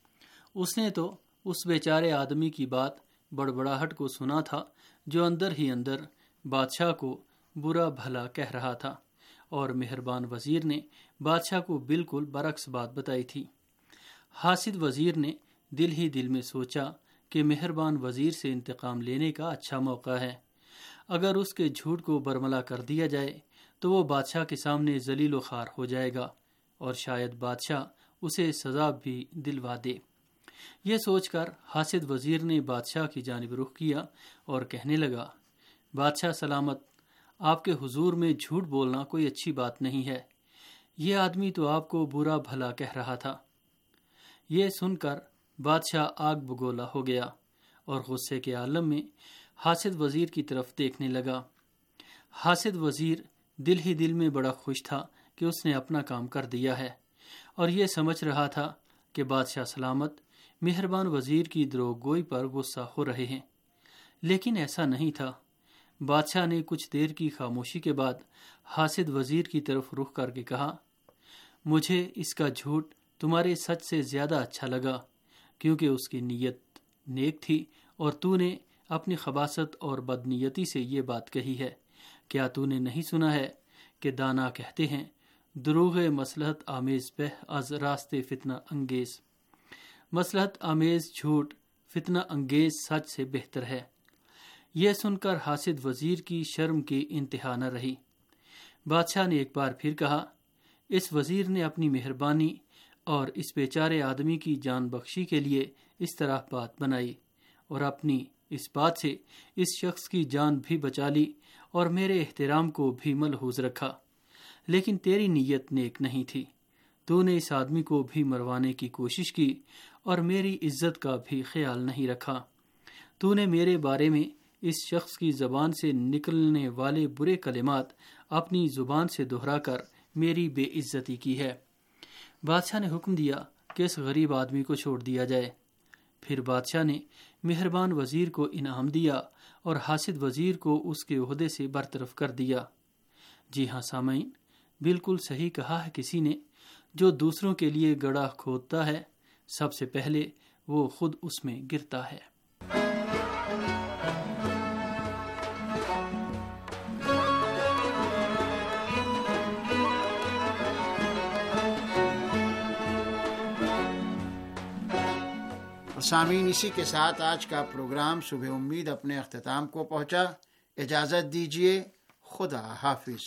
اس نے تو اس بیچارے آدمی کی بات بڑبڑاہٹ کو سنا تھا جو اندر ہی اندر بادشاہ کو برا بھلا کہہ رہا تھا، اور مہربان وزیر نے بادشاہ کو بالکل برعکس بات بتائی تھی۔ حاسد وزیر نے دل ہی دل میں سوچا کہ مہربان وزیر سے انتقام لینے کا اچھا موقع ہے۔ اگر اس کے جھوٹ کو برملا کر دیا جائے تو وہ بادشاہ کے سامنے ذلیل و خوار ہو جائے گا اور شاید بادشاہ اسے سزا بھی دلوا دے۔ یہ سوچ کر حاسد وزیر نے بادشاہ کی جانب رخ کیا اور کہنے لگا، بادشاہ سلامت، آپ کے حضور میں جھوٹ بولنا کوئی اچھی بات نہیں ہے۔ یہ آدمی تو آپ کو برا بھلا کہہ رہا تھا۔ یہ سن کر بادشاہ آگ بگولا ہو گیا اور غصے کے عالم میں حاسد وزیر کی طرف دیکھنے لگا۔ حاسد وزیر دل ہی دل میں بڑا خوش تھا کہ اس نے اپنا کام کر دیا ہے اور یہ سمجھ رہا تھا کہ بادشاہ سلامت مہربان وزیر کی دروغ گوئی پر غصہ ہو رہے ہیں، لیکن ایسا نہیں تھا۔ بادشاہ نے کچھ دیر کی خاموشی کے بعد حاسد وزیر کی طرف رخ کر کے کہا، مجھے اس کا جھوٹ تمہارے سچ سے زیادہ اچھا لگا کیونکہ اس کی نیت نیک تھی اور تو نے اپنی خباثت اور بدنیتی سے یہ بات کہی ہے۔ کیا تو نے نہیں سنا ہے کہ دانا کہتے ہیں، دروغ مصلحت آمیز بہ از راستے فتنہ انگیز، مصلحت آمیز جھوٹ فتنہ انگیز سچ سے بہتر ہے۔ یہ سن کر حاسد وزیر کی شرم کی انتہا نہ رہی۔ بادشاہ نے ایک بار پھر کہا، اس وزیر نے اپنی مہربانی اور اس بیچارے آدمی کی جان بخشی کے لیے اس طرح بات بنائی اور اپنی اس بات سے اس شخص کی جان بھی بچا لی اور میرے احترام کو بھی ملحوظ رکھا، لیکن تیری نیت نیک نہیں تھی۔ تو نے اس آدمی کو بھی مروانے کی کوشش کی اور میری عزت کا بھی خیال نہیں رکھا۔ تو نے میرے بارے میں اس شخص کی زبان سے نکلنے والے برے کلمات اپنی زبان سے دہرا کر میری بے عزتی کی ہے۔ بادشاہ نے حکم دیا کہ اس غریب آدمی کو چھوڑ دیا جائے۔ پھر بادشاہ نے مہربان وزیر کو انعام دیا اور حاسد وزیر کو اس کے عہدے سے برطرف کر دیا۔ جی ہاں سامعین، بالکل صحیح کہا ہے کسی نے، جو دوسروں کے لیے گڑھا کھودتا ہے سب سے پہلے وہ خود اس میں گرتا ہے۔ سامعین، اسی کے ساتھ آج کا پروگرام صبح امید اپنے اختتام کو پہنچا۔ اجازت دیجیے، خدا حافظ۔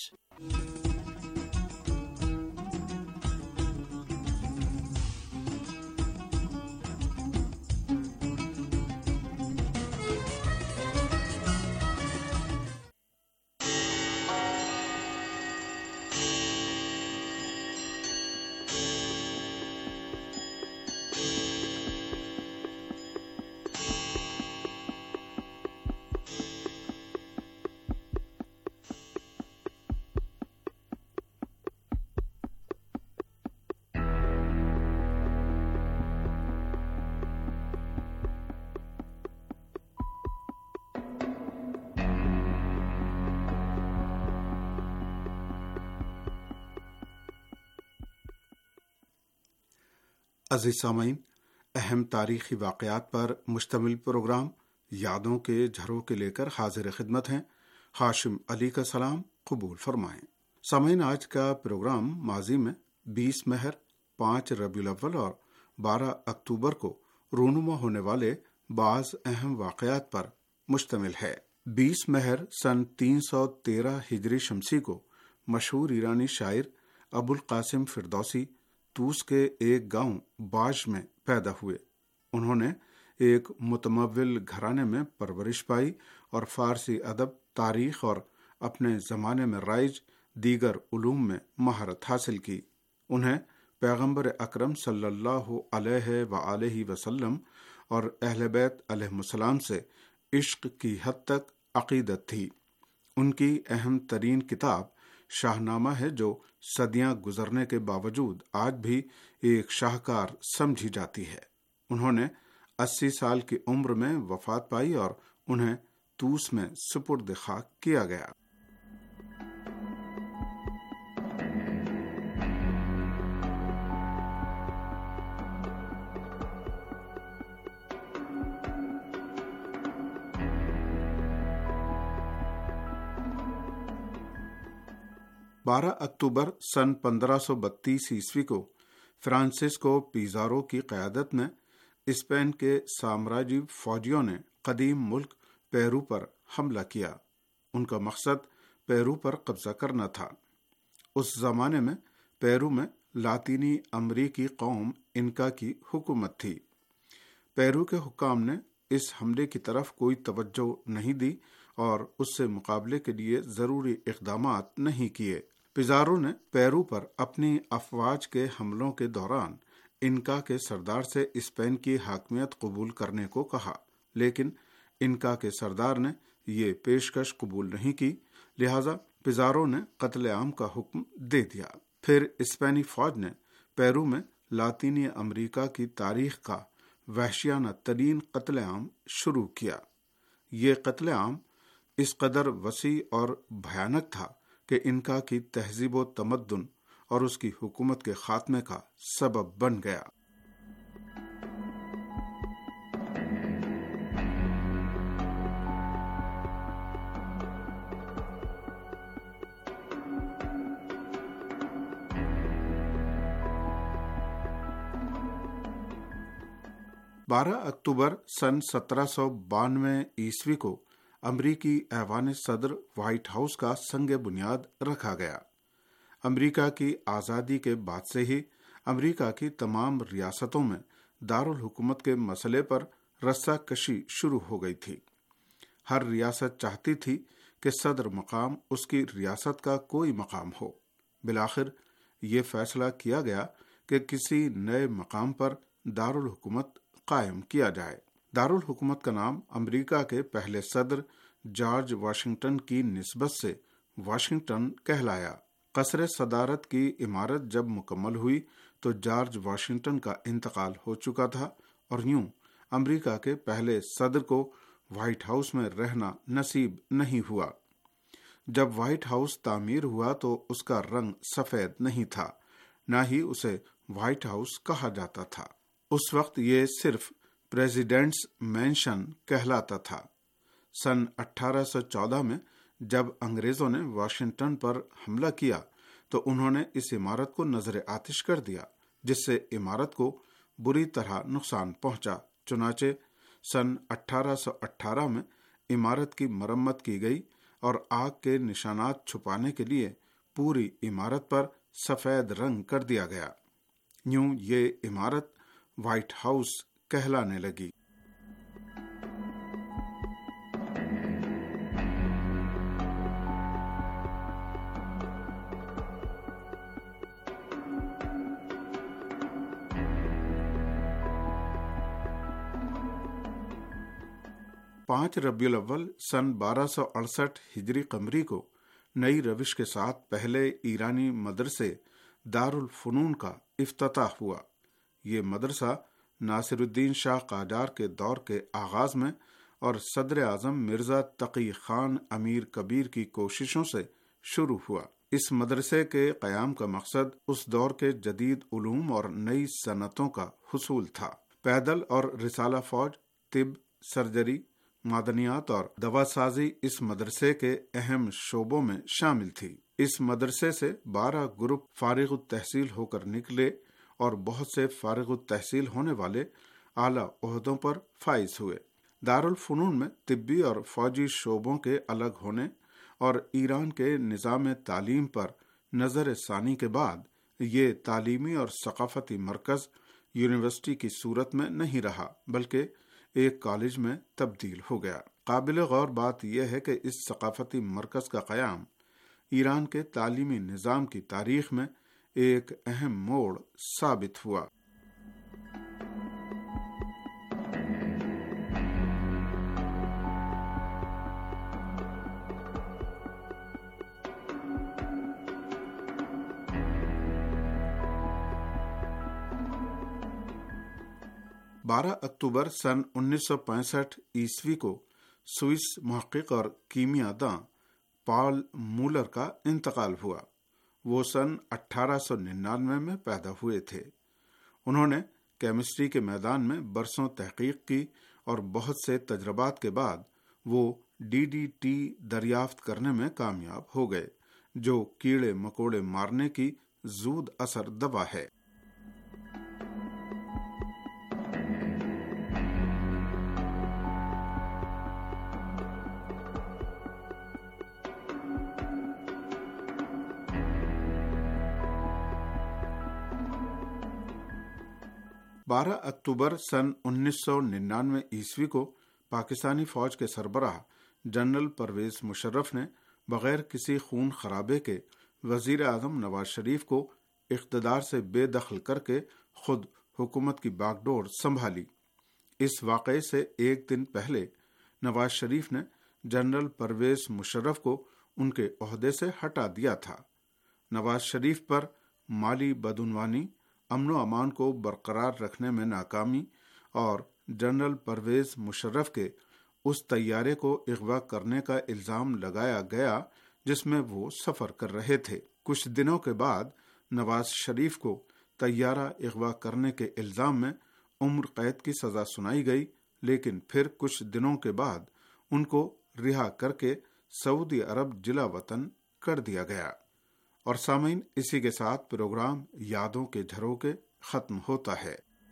عزیز سامعین، اہم تاریخی واقعات پر مشتمل پروگرام یادوں کے جھروکے لے کر حاضر خدمت ہیں۔ ہاشم علی کا سلام قبول فرمائیں۔ سامعین، آج کا پروگرام ماضی میں بیس مہر، پانچ ربیع الاول اور بارہ اکتوبر کو رونما ہونے والے بعض اہم واقعات پر مشتمل ہے۔ بیس مہر سن تین سو تیرہ ہجری شمسی کو مشہور ایرانی شاعر ابو القاسم فردوسی توس کے ایک گاؤں باج میں پیدا ہوئے۔ انہوں نے ایک متمول گھرانے میں پرورش پائی اور فارسی ادب، تاریخ اور اپنے زمانے میں رائج دیگر علوم میں مہارت حاصل کی۔ انہیں پیغمبر اکرم صلی اللہ علیہ وآلہ وسلم اور اہل بیت علیہ السلام سے عشق کی حد تک عقیدت تھی۔ ان کی اہم ترین کتاب شاہ نامہ ہے، جو صدیاں گزرنے کے باوجود آج بھی ایک شاہکار سمجھی جاتی ہے۔ انہوں نے اسی سال کی عمر میں وفات پائی اور انہیں توس میں سپرد خاک کیا گیا۔ بارہ اکتوبر سن پندرہ سو بتیس عیسوی کو فرانسسکو پیزارو کی قیادت میں اسپین کے سامراجی فوجیوں نے قدیم ملک پیرو پر حملہ کیا۔ ان کا مقصد پیرو پر قبضہ کرنا تھا۔ اس زمانے میں پیرو میں لاطینی امریکی قوم انکا کی حکومت تھی۔ پیرو کے حکام نے اس حملے کی طرف کوئی توجہ نہیں دی اور اس سے مقابلے کے لیے ضروری اقدامات نہیں کیے۔ پیزارو نے پیرو پر اپنی افواج کے حملوں کے دوران انکا کے سردار سے اسپین کی حاکمیت قبول کرنے کو کہا، لیکن انکا کے سردار نے یہ پیشکش قبول نہیں کی، لہذا پیزارو نے قتل عام کا حکم دے دیا۔ پھر اسپینی فوج نے پیرو میں لاطینی امریکہ کی تاریخ کا وحشیانہ ترین قتل عام شروع کیا۔ یہ قتل عام اس قدر وسیع اور بھیانک تھا کہ انکا کی تہذیب و تمدن اور اس کی حکومت کے خاتمے کا سبب بن گیا۔ بارہ اکتوبر سن سترہ سو بانوے عیسوی کو امریکی ایوان صدر وائٹ ہاؤس کا سنگ بنیاد رکھا گیا۔ امریکہ کی آزادی کے بعد سے ہی امریکہ کی تمام ریاستوں میں دارالحکومت کے مسئلے پر رسہ کشی شروع ہو گئی تھی۔ ہر ریاست چاہتی تھی کہ صدر مقام اس کی ریاست کا کوئی مقام ہو۔ بالآخر یہ فیصلہ کیا گیا کہ کسی نئے مقام پر دارالحکومت قائم کیا جائے۔ دارالحکومت کا نام امریکہ کے پہلے صدر جارج واشنگٹن کی نسبت سے واشنگٹن کہلایا۔ قصر صدارت کی عمارت جب مکمل ہوئی تو جارج واشنگٹن کا انتقال ہو چکا تھا، اور یوں امریکہ کے پہلے صدر کو وائٹ ہاؤس میں رہنا نصیب نہیں ہوا۔ جب وائٹ ہاؤس تعمیر ہوا تو اس کا رنگ سفید نہیں تھا، نہ ہی اسے وائٹ ہاؤس کہا جاتا تھا۔ اس وقت یہ صرف پریزیڈنٹس مینشن کہلاتا تھا۔ سن اٹھارہ سو چودہ میں جب انگریزوں نے واشنگٹن پر حملہ کیا تو انہوں نے اس عمارت کو نظر آتش کر دیا، جس سے عمارت کو بری طرح نقصان پہنچا۔ چنانچہ سن اٹھارہ سو اٹھارہ میں عمارت کی مرمت کی گئی اور آگ کے نشانات چھپانے کے لیے پوری عمارت پر سفید رنگ کر دیا گیا۔ یوں یہ عمارت وائٹ ہاؤس کہلانے لگی۔ پانچ ربیع الاول سن بارہ سو اڑسٹھ ہجری قمری کو نئی روش کے ساتھ پہلے ایرانی مدرسے دارالفنون کا افتتاح ہوا۔ یہ مدرسہ ناصر الدین شاہ قاجار کے دور کے آغاز میں اور صدر اعظم مرزا تقی خان امیر کبیر کی کوششوں سے شروع ہوا۔ اس مدرسے کے قیام کا مقصد اس دور کے جدید علوم اور نئی صنعتوں کا حصول تھا۔ پیدل اور رسالہ فوج، طب، سرجری، معدنیات اور دوا سازی اس مدرسے کے اہم شعبوں میں شامل تھی۔ اس مدرسے سے بارہ گروپ فارغ التحصیل ہو کر نکلے اور بہت سے فارغ التحصیل ہونے والے اعلیٰ عہدوں پر فائز ہوئے۔ دارالفنون میں طبی اور فوجی شعبوں کے الگ ہونے اور ایران کے نظام تعلیم پر نظر ثانی کے بعد یہ تعلیمی اور ثقافتی مرکز یونیورسٹی کی صورت میں نہیں رہا بلکہ ایک کالج میں تبدیل ہو گیا۔ قابل غور بات یہ ہے کہ اس ثقافتی مرکز کا قیام ایران کے تعلیمی نظام کی تاریخ میں ایک اہم موڑ ثابت ہوا۔ بارہ اکتوبر سن انیس سو پینسٹھ عیسوی کو سوئس محقق اور کیمیا داں پال مولر کا انتقال ہوا۔ وہ سن اٹھارہ سو ننانوے میں پیدا ہوئے تھے۔ انہوں نے کیمسٹری کے میدان میں برسوں تحقیق کی اور بہت سے تجربات کے بعد وہ ڈی ڈی ٹی دریافت کرنے میں کامیاب ہو گئے، جو کیڑے مکوڑے مارنے کی زود اثر دوا ہے۔ بارہ اکتوبر سن انیس سو ننانوے عیسوی کو پاکستانی فوج کے سربراہ جنرل پرویز مشرف نے بغیر کسی خون خرابے کے وزیر اعظم نواز شریف کو اقتدار سے بے دخل کر کے خود حکومت کی باغ ڈور سنبھالی۔ اس واقعے سے ایک دن پہلے نواز شریف نے جنرل پرویز مشرف کو ان کے عہدے سے ہٹا دیا تھا۔ نواز شریف پر مالی بدعنوانی، امن و امان کو برقرار رکھنے میں ناکامی اور جنرل پرویز مشرف کے اس طیارے کو اغوا کرنے کا الزام لگایا گیا جس میں وہ سفر کر رہے تھے۔ کچھ دنوں کے بعد نواز شریف کو طیارہ اغوا کرنے کے الزام میں عمر قید کی سزا سنائی گئی، لیکن پھر کچھ دنوں کے بعد ان کو رہا کر کے سعودی عرب جلا وطن کر دیا گیا۔ اور سامعین، اسی کے ساتھ پروگرام یادوں کے جھروکے ختم ہوتا ہے۔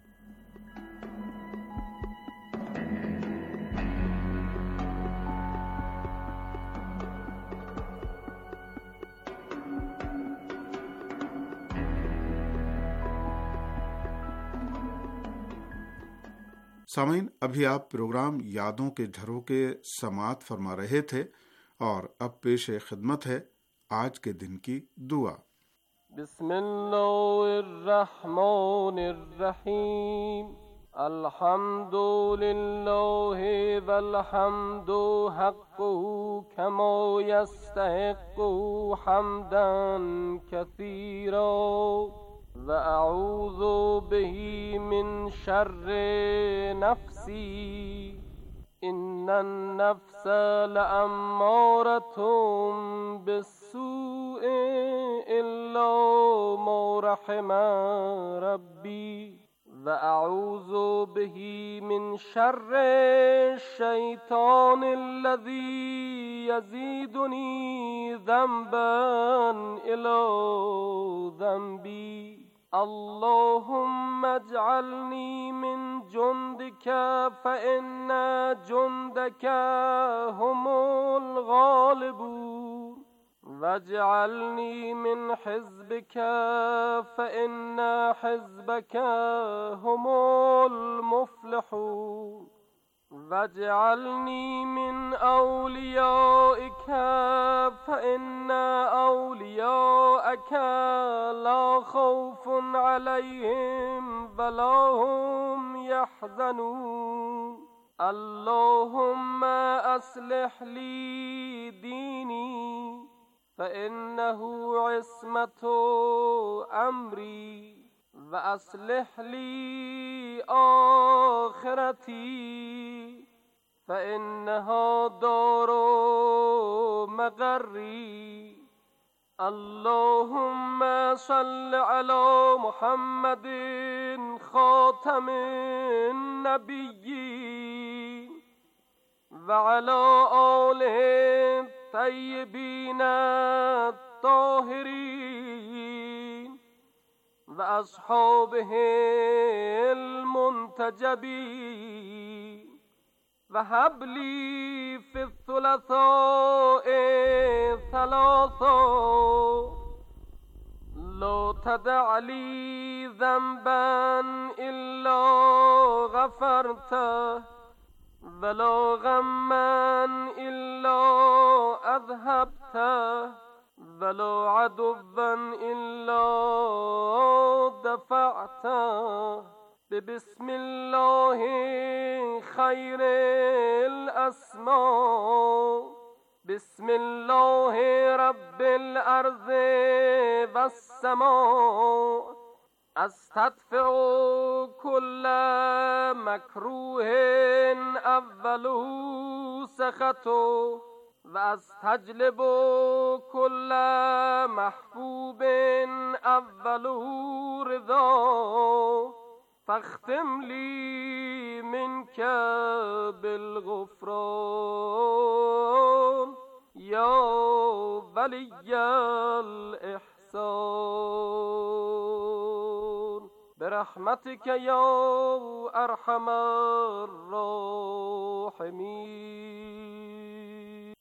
سامعین، ابھی آپ پروگرام یادوں کے جھروکے سماعت فرما رہے تھے اور اب پیش خدمت ہے آج کے دن کی دعا۔ بسم اللہ الرحمن الرحیم، الحمد للہ والحمد حق کما یستحق حمدا کثیرا واعوذ به من شر نفسی ان النفس لأمارة بالسوء الا ما رحم ربی واعوذ به من شر الشیطان الذی یزیدنی ذنبا الی ذنبی اللهم اجعلني من جندك فإن جندك هم الغالبون واجعلني من حزبك فإن حزبك هم المفلحون واجعلني من أوليائك فإن أولياءك لا خوف عليهم ولا هم يحزنون اللهم أصلح لي ديني فإنه عصمة أمري وأصلح لي آخرتي فإنها دار مقري اللهم صل على محمد خاتم النبیین و علی آله الطیبین الطاهرین و اصحابه المنتجبین و هب لی فی الثلثاء ثلاثا لا تدع لی ذنبا الا غفرته ولا غما الا اذهبته ولا عدوا الا دفعته بسم الله خیر الاسماء بسم الله رب الارض والسماء استدفع كل مكروه اوله سخطه و استجلب كل محبوب اوله رضا فاختم لي منك بالغفران يا ولي الإحسان برحمتك يا أرحم الراحمين.